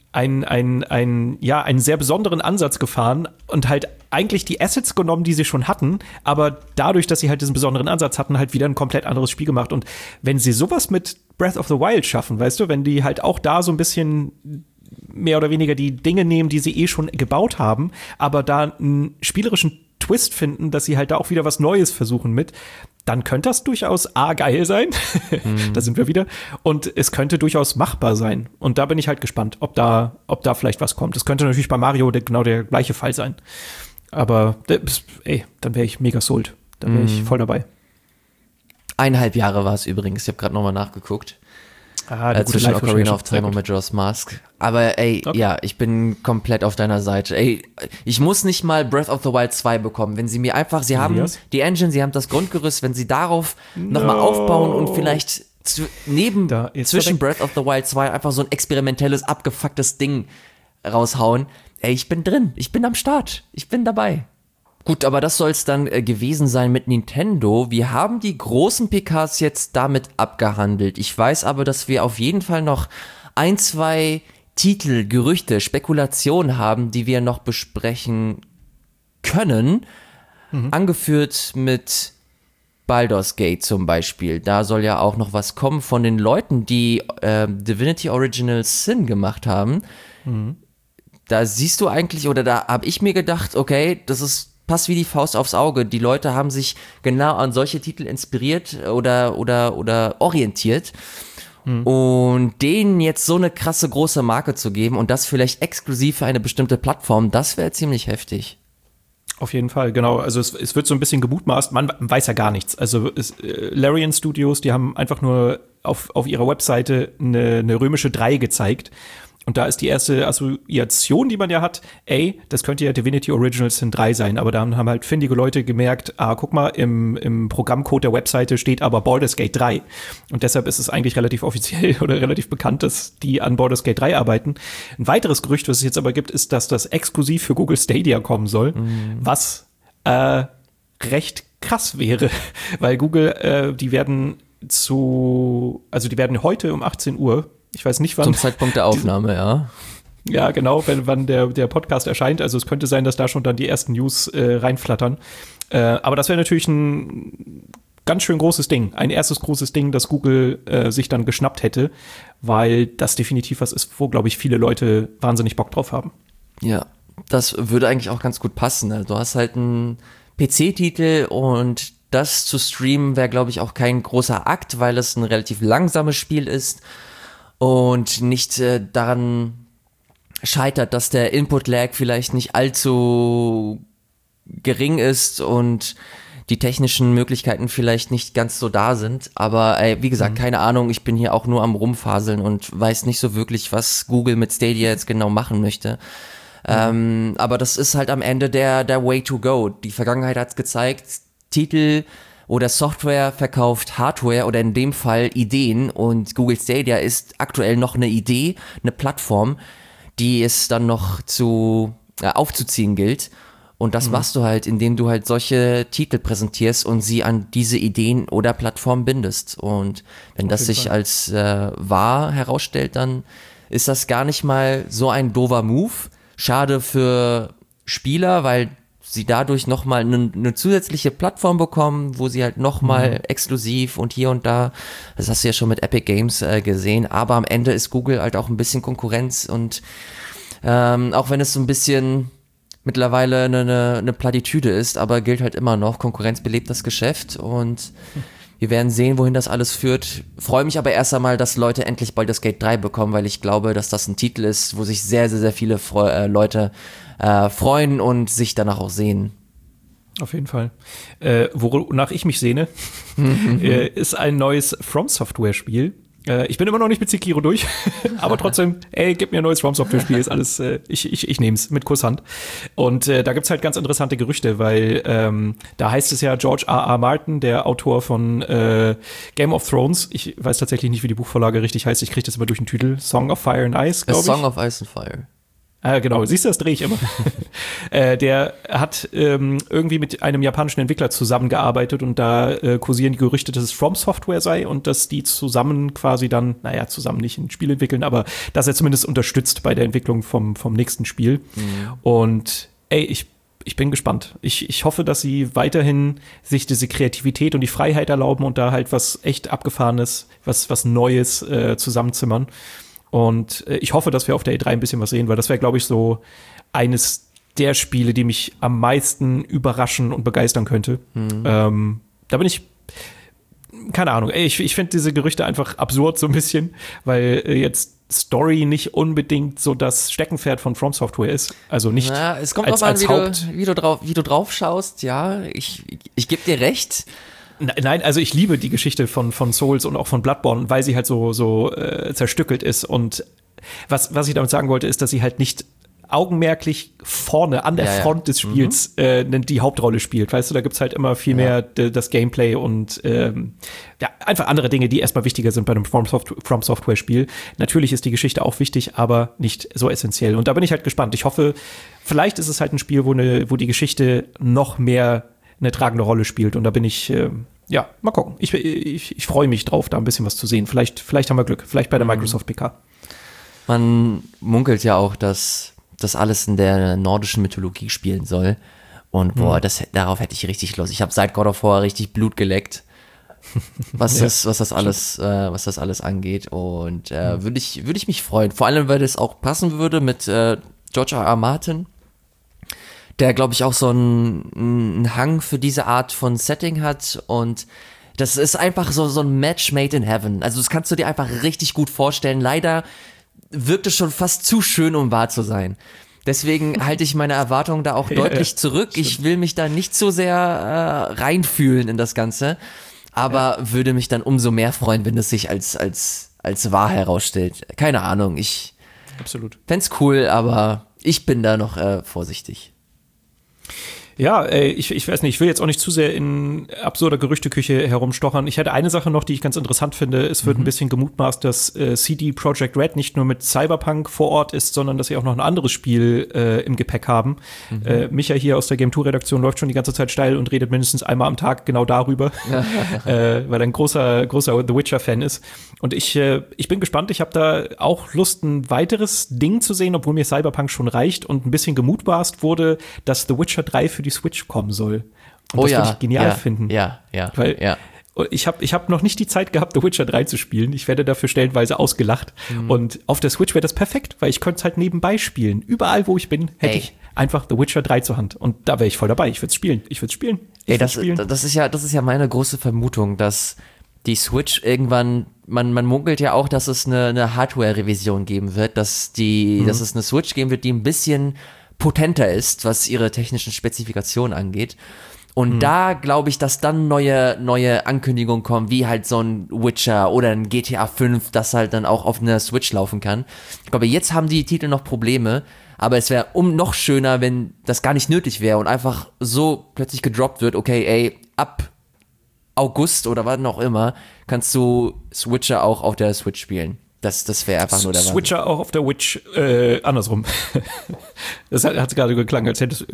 einen sehr besonderen Ansatz gefahren und halt eigentlich die Assets genommen, die sie schon hatten, aber dadurch, dass sie halt diesen besonderen Ansatz hatten, halt wieder ein komplett anderes Spiel gemacht. Und wenn sie sowas mit Breath of the Wild schaffen, weißt du, wenn die halt auch da so ein bisschen mehr oder weniger die Dinge nehmen, die sie schon gebaut haben, aber da einen spielerischen Twist finden, dass sie halt da auch wieder was Neues versuchen mit, dann könnte das durchaus geil sein. Da sind wir wieder. Und es könnte durchaus machbar sein. Und da bin ich halt gespannt, ob da vielleicht was kommt. Es könnte natürlich bei Mario genau der gleiche Fall sein. Aber, dann wäre ich mega sold. Dann wäre ich voll dabei. 1,5 Jahre war es übrigens. Ich habe gerade nochmal nachgeguckt. Zwischen Ocarina of Time und Majora's Mask. Aber ja, ich bin komplett auf deiner Seite. Ey, ich muss nicht mal Breath of the Wild 2 bekommen. Wenn sie mir einfach, sie haben die Engine, sie haben das Grundgerüst, wenn sie darauf nochmal aufbauen und vielleicht zwischen Breath of the Wild 2 einfach so ein experimentelles, abgefucktes Ding raushauen. Ey, ich bin drin, ich bin am Start, ich bin dabei. Gut, aber das soll es dann gewesen sein mit Nintendo. Wir haben die großen PKs jetzt damit abgehandelt. Ich weiß aber, dass wir auf jeden Fall noch 1, 2 Titel, Gerüchte, Spekulationen haben, die wir noch besprechen können. Angeführt mit Baldur's Gate zum Beispiel. Da soll ja auch noch was kommen von den Leuten, die Divinity Original Sin gemacht haben. Da siehst du eigentlich, oder da habe ich mir gedacht, okay, passt wie die Faust aufs Auge. Die Leute haben sich genau an solche Titel inspiriert oder orientiert. Und denen jetzt so eine krasse große Marke zu geben und das vielleicht exklusiv für eine bestimmte Plattform, das wäre ziemlich heftig. Auf jeden Fall, genau. Also es wird so ein bisschen gemutmaßt, man weiß ja gar nichts. Also Larian Studios, die haben einfach nur auf ihrer Webseite eine römische 3 gezeigt. Und da ist die erste Assoziation, die man ja hat, das könnte ja Divinity Original Sin 3 sein. Aber dann haben halt findige Leute gemerkt, guck mal, im Programmcode der Webseite steht aber Baldur's Gate 3. Und deshalb ist es eigentlich relativ offiziell oder relativ bekannt, dass die an Baldur's Gate 3 arbeiten. Ein weiteres Gerücht, was es jetzt aber gibt, ist, dass das exklusiv für Google Stadia kommen soll, was recht krass wäre. Weil Google, die werden heute um 18 Uhr, ich weiß nicht wann. Zum Zeitpunkt der Aufnahme, ja. Ja, genau, wann der Podcast erscheint. Also es könnte sein, dass da schon dann die ersten News reinflattern. Aber das wäre natürlich ein ganz schön großes Ding. Ein erstes großes Ding, das Google sich dann geschnappt hätte, weil das definitiv was ist, wo, glaube ich, viele Leute wahnsinnig Bock drauf haben. Ja, das würde eigentlich auch ganz gut passen. Also du hast halt einen PC-Titel und das zu streamen wäre, glaube ich, auch kein großer Akt, weil es ein relativ langsames Spiel ist und nicht daran scheitert, dass der Input-Lag vielleicht nicht allzu gering ist und die technischen Möglichkeiten vielleicht nicht ganz so da sind. Aber wie gesagt, keine Ahnung, ich bin hier auch nur am Rumfaseln und weiß nicht so wirklich, was Google mit Stadia jetzt genau machen möchte. Aber das ist halt am Ende der Way to go. Die Vergangenheit hat's gezeigt, Titel oder Software verkauft Hardware oder in dem Fall Ideen und Google Stadia ist aktuell noch eine Idee, eine Plattform, die es dann noch aufzuziehen gilt. Und das machst du halt, indem du halt solche Titel präsentierst und sie an diese Ideen oder Plattformen bindest. Und wenn das sich als wahr herausstellt, dann ist das gar nicht mal so ein doofer Move. Schade für Spieler, weil sie dadurch nochmal eine zusätzliche Plattform bekommen, wo sie halt nochmal exklusiv und hier und da, das hast du ja schon mit Epic Games gesehen, aber am Ende ist Google halt auch ein bisschen Konkurrenz und auch wenn es so ein bisschen mittlerweile eine Plattitüde ist, aber gilt halt immer noch, Konkurrenz belebt das Geschäft und wir werden sehen, wohin das alles führt. Freue mich aber erst einmal, dass Leute endlich Baldur's Gate 3 bekommen, weil ich glaube, dass das ein Titel ist, wo sich sehr, sehr, sehr viele Leute freuen und sich danach auch sehen. Auf jeden Fall. Wonach ich mich sehne, ist ein neues From Software-Spiel. Ich bin immer noch nicht mit Sekiro durch, aber trotzdem, gib mir ein neues From Software-Spiel, ist alles, ich nehme es mit Kusshand. Und da gibt's halt ganz interessante Gerüchte, weil da heißt es ja, George R.R. Martin, der Autor von Game of Thrones, ich weiß tatsächlich nicht, wie die Buchvorlage richtig heißt, ich kriege das immer durch den Titel, Song of Fire and Ice, glaube ich. Song of Ice and Fire. Genau, siehst du, das drehe ich immer. Der hat irgendwie mit einem japanischen Entwickler zusammengearbeitet und da kursieren die Gerüchte, dass es From Software sei und dass die zusammen quasi dann, zusammen nicht ein Spiel entwickeln, aber dass er zumindest unterstützt bei der Entwicklung vom nächsten Spiel. Und ich bin gespannt. Ich hoffe, dass sie weiterhin sich diese Kreativität und die Freiheit erlauben und da halt was echt Abgefahrenes, was Neues zusammenzimmern. Und ich hoffe, dass wir auf der E3 ein bisschen was sehen, weil das wäre, glaube ich, so eines der Spiele, die mich am meisten überraschen und begeistern könnte. Da bin ich, keine Ahnung, ich finde diese Gerüchte einfach absurd so ein bisschen, weil jetzt Story nicht unbedingt so das Steckenpferd von From Software ist. Also nicht es kommt als, drauf an, als Haupt. wie du drauf schaust, ja, ich gebe dir recht. Nein, also ich liebe die Geschichte von Souls und auch von Bloodborne, weil sie halt so zerstückelt ist. Und was ich damit sagen wollte, ist, dass sie halt nicht augenmerklich vorne an der Front des Spiels die Hauptrolle spielt. Weißt du, da gibt's halt immer viel mehr das Gameplay und einfach andere Dinge, die erstmal wichtiger sind bei einem From Software Spiel. Natürlich ist die Geschichte auch wichtig, aber nicht so essentiell. Und da bin ich halt gespannt. Ich hoffe, vielleicht ist es halt ein Spiel, wo die Geschichte noch mehr eine tragende Rolle spielt. Und da bin ich, mal gucken. Ich freue mich drauf, da ein bisschen was zu sehen. Vielleicht haben wir Glück. Vielleicht bei der Microsoft PK. Man munkelt ja auch, dass das alles in der nordischen Mythologie spielen soll. Und darauf hätte ich richtig Lust. Ich habe seit God of War richtig Blut geleckt, was das alles angeht. Und würde ich mich freuen. Vor allem, weil das auch passen würde mit George R.R. Martin, der, glaube ich, auch so einen Hang für diese Art von Setting hat und das ist einfach so ein Match made in heaven. Also das kannst du dir einfach richtig gut vorstellen. Leider wirkt es schon fast zu schön, um wahr zu sein. Deswegen halte ich meine Erwartungen da auch deutlich zurück. Ich will mich da nicht so sehr reinfühlen in das Ganze, aber würde mich dann umso mehr freuen, wenn es sich als wahr herausstellt. Keine Ahnung, Absolut. Fänd's cool, aber ich bin da noch vorsichtig. Ja, ich weiß nicht, ich will jetzt auch nicht zu sehr in absurder Gerüchteküche herumstochern. Ich hätte eine Sache noch, die ich ganz interessant finde. Es wird ein bisschen gemutmaßt, dass CD Projekt Red nicht nur mit Cyberpunk vor Ort ist, sondern dass sie auch noch ein anderes Spiel im Gepäck haben. Micha hier aus der Game 2 Redaktion läuft schon die ganze Zeit steil und redet mindestens einmal am Tag genau darüber, weil er ein großer The Witcher-Fan ist. Und ich bin gespannt. Ich habe da auch Lust, ein weiteres Ding zu sehen, obwohl mir Cyberpunk schon reicht und ein bisschen gemutmaßt wurde, dass The Witcher 3 für die Switch kommen soll. Und das würde ich genial finden. Ja. Weil Ich hab noch nicht die Zeit gehabt, The Witcher 3 zu spielen. Ich werde dafür stellenweise ausgelacht. Und auf der Switch wäre das perfekt, weil ich könnte es halt nebenbei spielen. Überall, wo ich bin, hätte ich einfach The Witcher 3 zur Hand. Und da wäre ich voll dabei. Ich würde es spielen. Das ist ja meine große Vermutung, dass die Switch irgendwann, man munkelt ja auch, dass es eine Hardware-Revision geben wird, dass es eine Switch geben wird, die ein bisschen potenter ist, was ihre technischen Spezifikationen angeht. Und da glaube ich, dass dann neue Ankündigungen kommen, wie halt so ein Witcher oder ein GTA 5, das halt dann auch auf einer Switch laufen kann. Ich glaube, jetzt haben die Titel noch Probleme, aber es wäre noch schöner, wenn das gar nicht nötig wäre und einfach so plötzlich gedroppt wird, okay, ey, ab August oder wann auch immer, kannst du Switcher auch auf der Switch spielen. Das wäre einfach nur der Wahnsinn. Switcher auch auf der Witch, andersrum. Das hat gerade geklungen,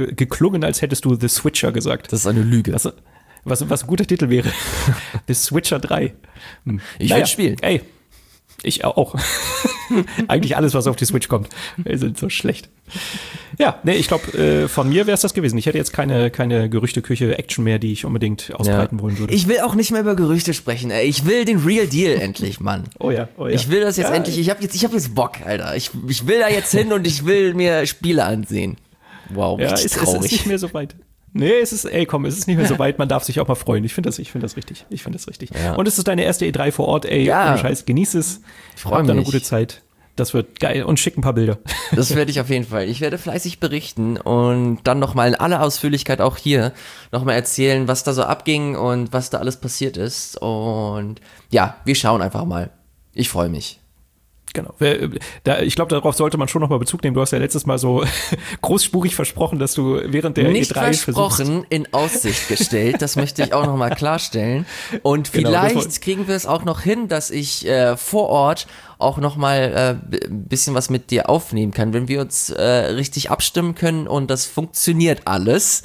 als hättest du The Switcher gesagt. Das ist eine Lüge. Was ein guter Titel wäre. The Switcher 3. Ich will spielen. Ey, ich auch. Eigentlich alles, was auf die Switch kommt. Wir sind so schlecht. Ja, nee, ich glaube, von mir wäre es das gewesen. Ich hätte jetzt keine Gerüchteküche-Action mehr, die ich unbedingt ausbreiten wollen würde. Ich will auch nicht mehr über Gerüchte sprechen, ey. Ich will den Real Deal endlich, Mann. Oh ja. Ich will das jetzt endlich. Ich hab jetzt Bock, Alter. Ich will da jetzt hin und ich will mir Spiele ansehen. Wow, richtig traurig. Es ist nicht mehr so weit. Nee, es ist nicht mehr so weit, man darf sich auch mal freuen. Ich finde das richtig. Ja. Und es ist deine erste E3 vor Ort, ey, ohne Scheiß, genieß es. Ich freue mich. Hab da eine gute Zeit. Das wird geil und schick ein paar Bilder. Das werde ich auf jeden Fall. Ich werde fleißig berichten und dann nochmal in aller Ausführlichkeit auch hier nochmal erzählen, was da so abging und was da alles passiert ist. Und ja, wir schauen einfach mal. Ich freue mich. Genau. Ich glaube, darauf sollte man schon nochmal Bezug nehmen. Du hast ja letztes Mal so großspurig versprochen, dass du während der nicht E3 versprochen, in Aussicht gestellt. Das möchte ich auch nochmal klarstellen. Und vielleicht kriegen wir es auch noch hin, dass ich vor Ort auch nochmal ein bisschen was mit dir aufnehmen kann, wenn wir uns richtig abstimmen können und das funktioniert alles.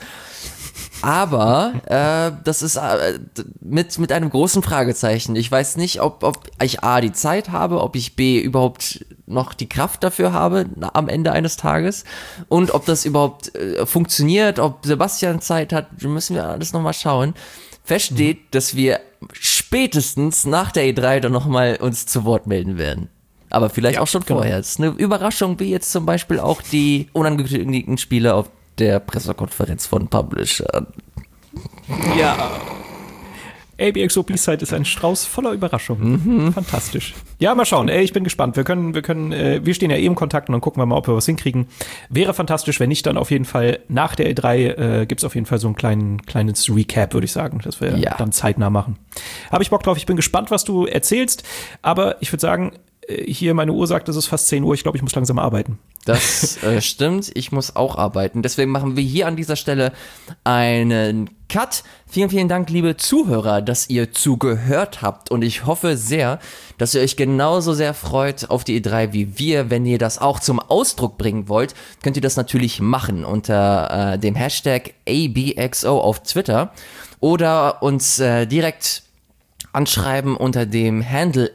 Aber das ist mit einem großen Fragezeichen. Ich weiß nicht, ob ich A, die Zeit habe, ob ich B, überhaupt noch die Kraft dafür habe am Ende eines Tages und ob das überhaupt funktioniert, ob Sebastian Zeit hat, müssen wir alles nochmal schauen. Fest steht, dass wir spätestens nach der E3 dann nochmal uns zu Wort melden werden. Aber vielleicht auch schon vorher. Das ist eine Überraschung, wie jetzt zum Beispiel auch die unangekündigten Spiele auf der Pressekonferenz von Publishern. Ja. ABXO B-Side ist ein Strauß voller Überraschungen. Fantastisch. Ja, mal schauen. Ey, ich bin gespannt. Wir stehen ja eh im Kontakt und dann gucken wir mal, ob wir was hinkriegen. Wäre fantastisch, wenn nicht, dann auf jeden Fall nach der E3 gibt's auf jeden Fall so ein kleines Recap, würde ich sagen, dass wir dann zeitnah machen. Habe ich Bock drauf. Ich bin gespannt, was du erzählst. Aber ich würde sagen, hier meine Uhr sagt, es ist fast 10 Uhr. Ich glaube, ich muss langsam arbeiten. Das stimmt. Ich muss auch arbeiten. Deswegen machen wir hier an dieser Stelle einen Cut. Vielen, vielen Dank, liebe Zuhörer, dass ihr zugehört habt. Und ich hoffe sehr, dass ihr euch genauso sehr freut auf die E3 wie wir. Wenn ihr das auch zum Ausdruck bringen wollt, könnt ihr das natürlich machen unter dem Hashtag ABXO auf Twitter oder uns direkt anschreiben unter dem Handle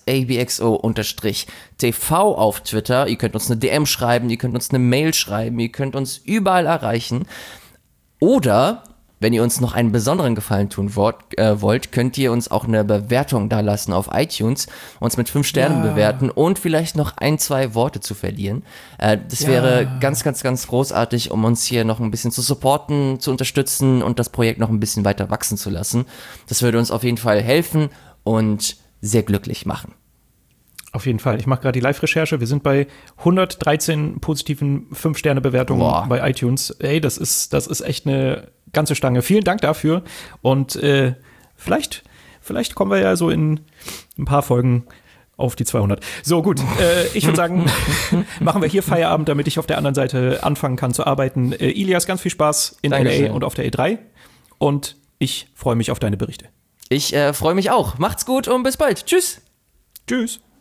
@abxo_tv auf Twitter. Ihr könnt uns eine DM schreiben, ihr könnt uns eine Mail schreiben, ihr könnt uns überall erreichen. Oder, wenn ihr uns noch einen besonderen Gefallen tun wollt, könnt ihr uns auch eine Bewertung da lassen auf iTunes, uns mit 5 Sternen bewerten und vielleicht noch 1-2 Worte zu verlieren. Das wäre ganz, ganz, ganz großartig, um uns hier noch ein bisschen zu supporten, zu unterstützen und das Projekt noch ein bisschen weiter wachsen zu lassen. Das würde uns auf jeden Fall helfen und sehr glücklich machen. Auf jeden Fall. Ich mache gerade die Live-Recherche. Wir sind bei 113 positiven 5-Sterne-Bewertungen bei iTunes. Ey, das ist echt eine ganze Stange. Vielen Dank dafür. Und vielleicht kommen wir ja so in ein paar Folgen auf die 200. So, gut. Ich würde sagen, machen wir hier Feierabend, damit ich auf der anderen Seite anfangen kann zu arbeiten. Ilias, ganz viel Spaß in LA und auf der E3. Und ich freue mich auf deine Berichte. Ich freue mich auch. Macht's gut und bis bald. Tschüss. Tschüss.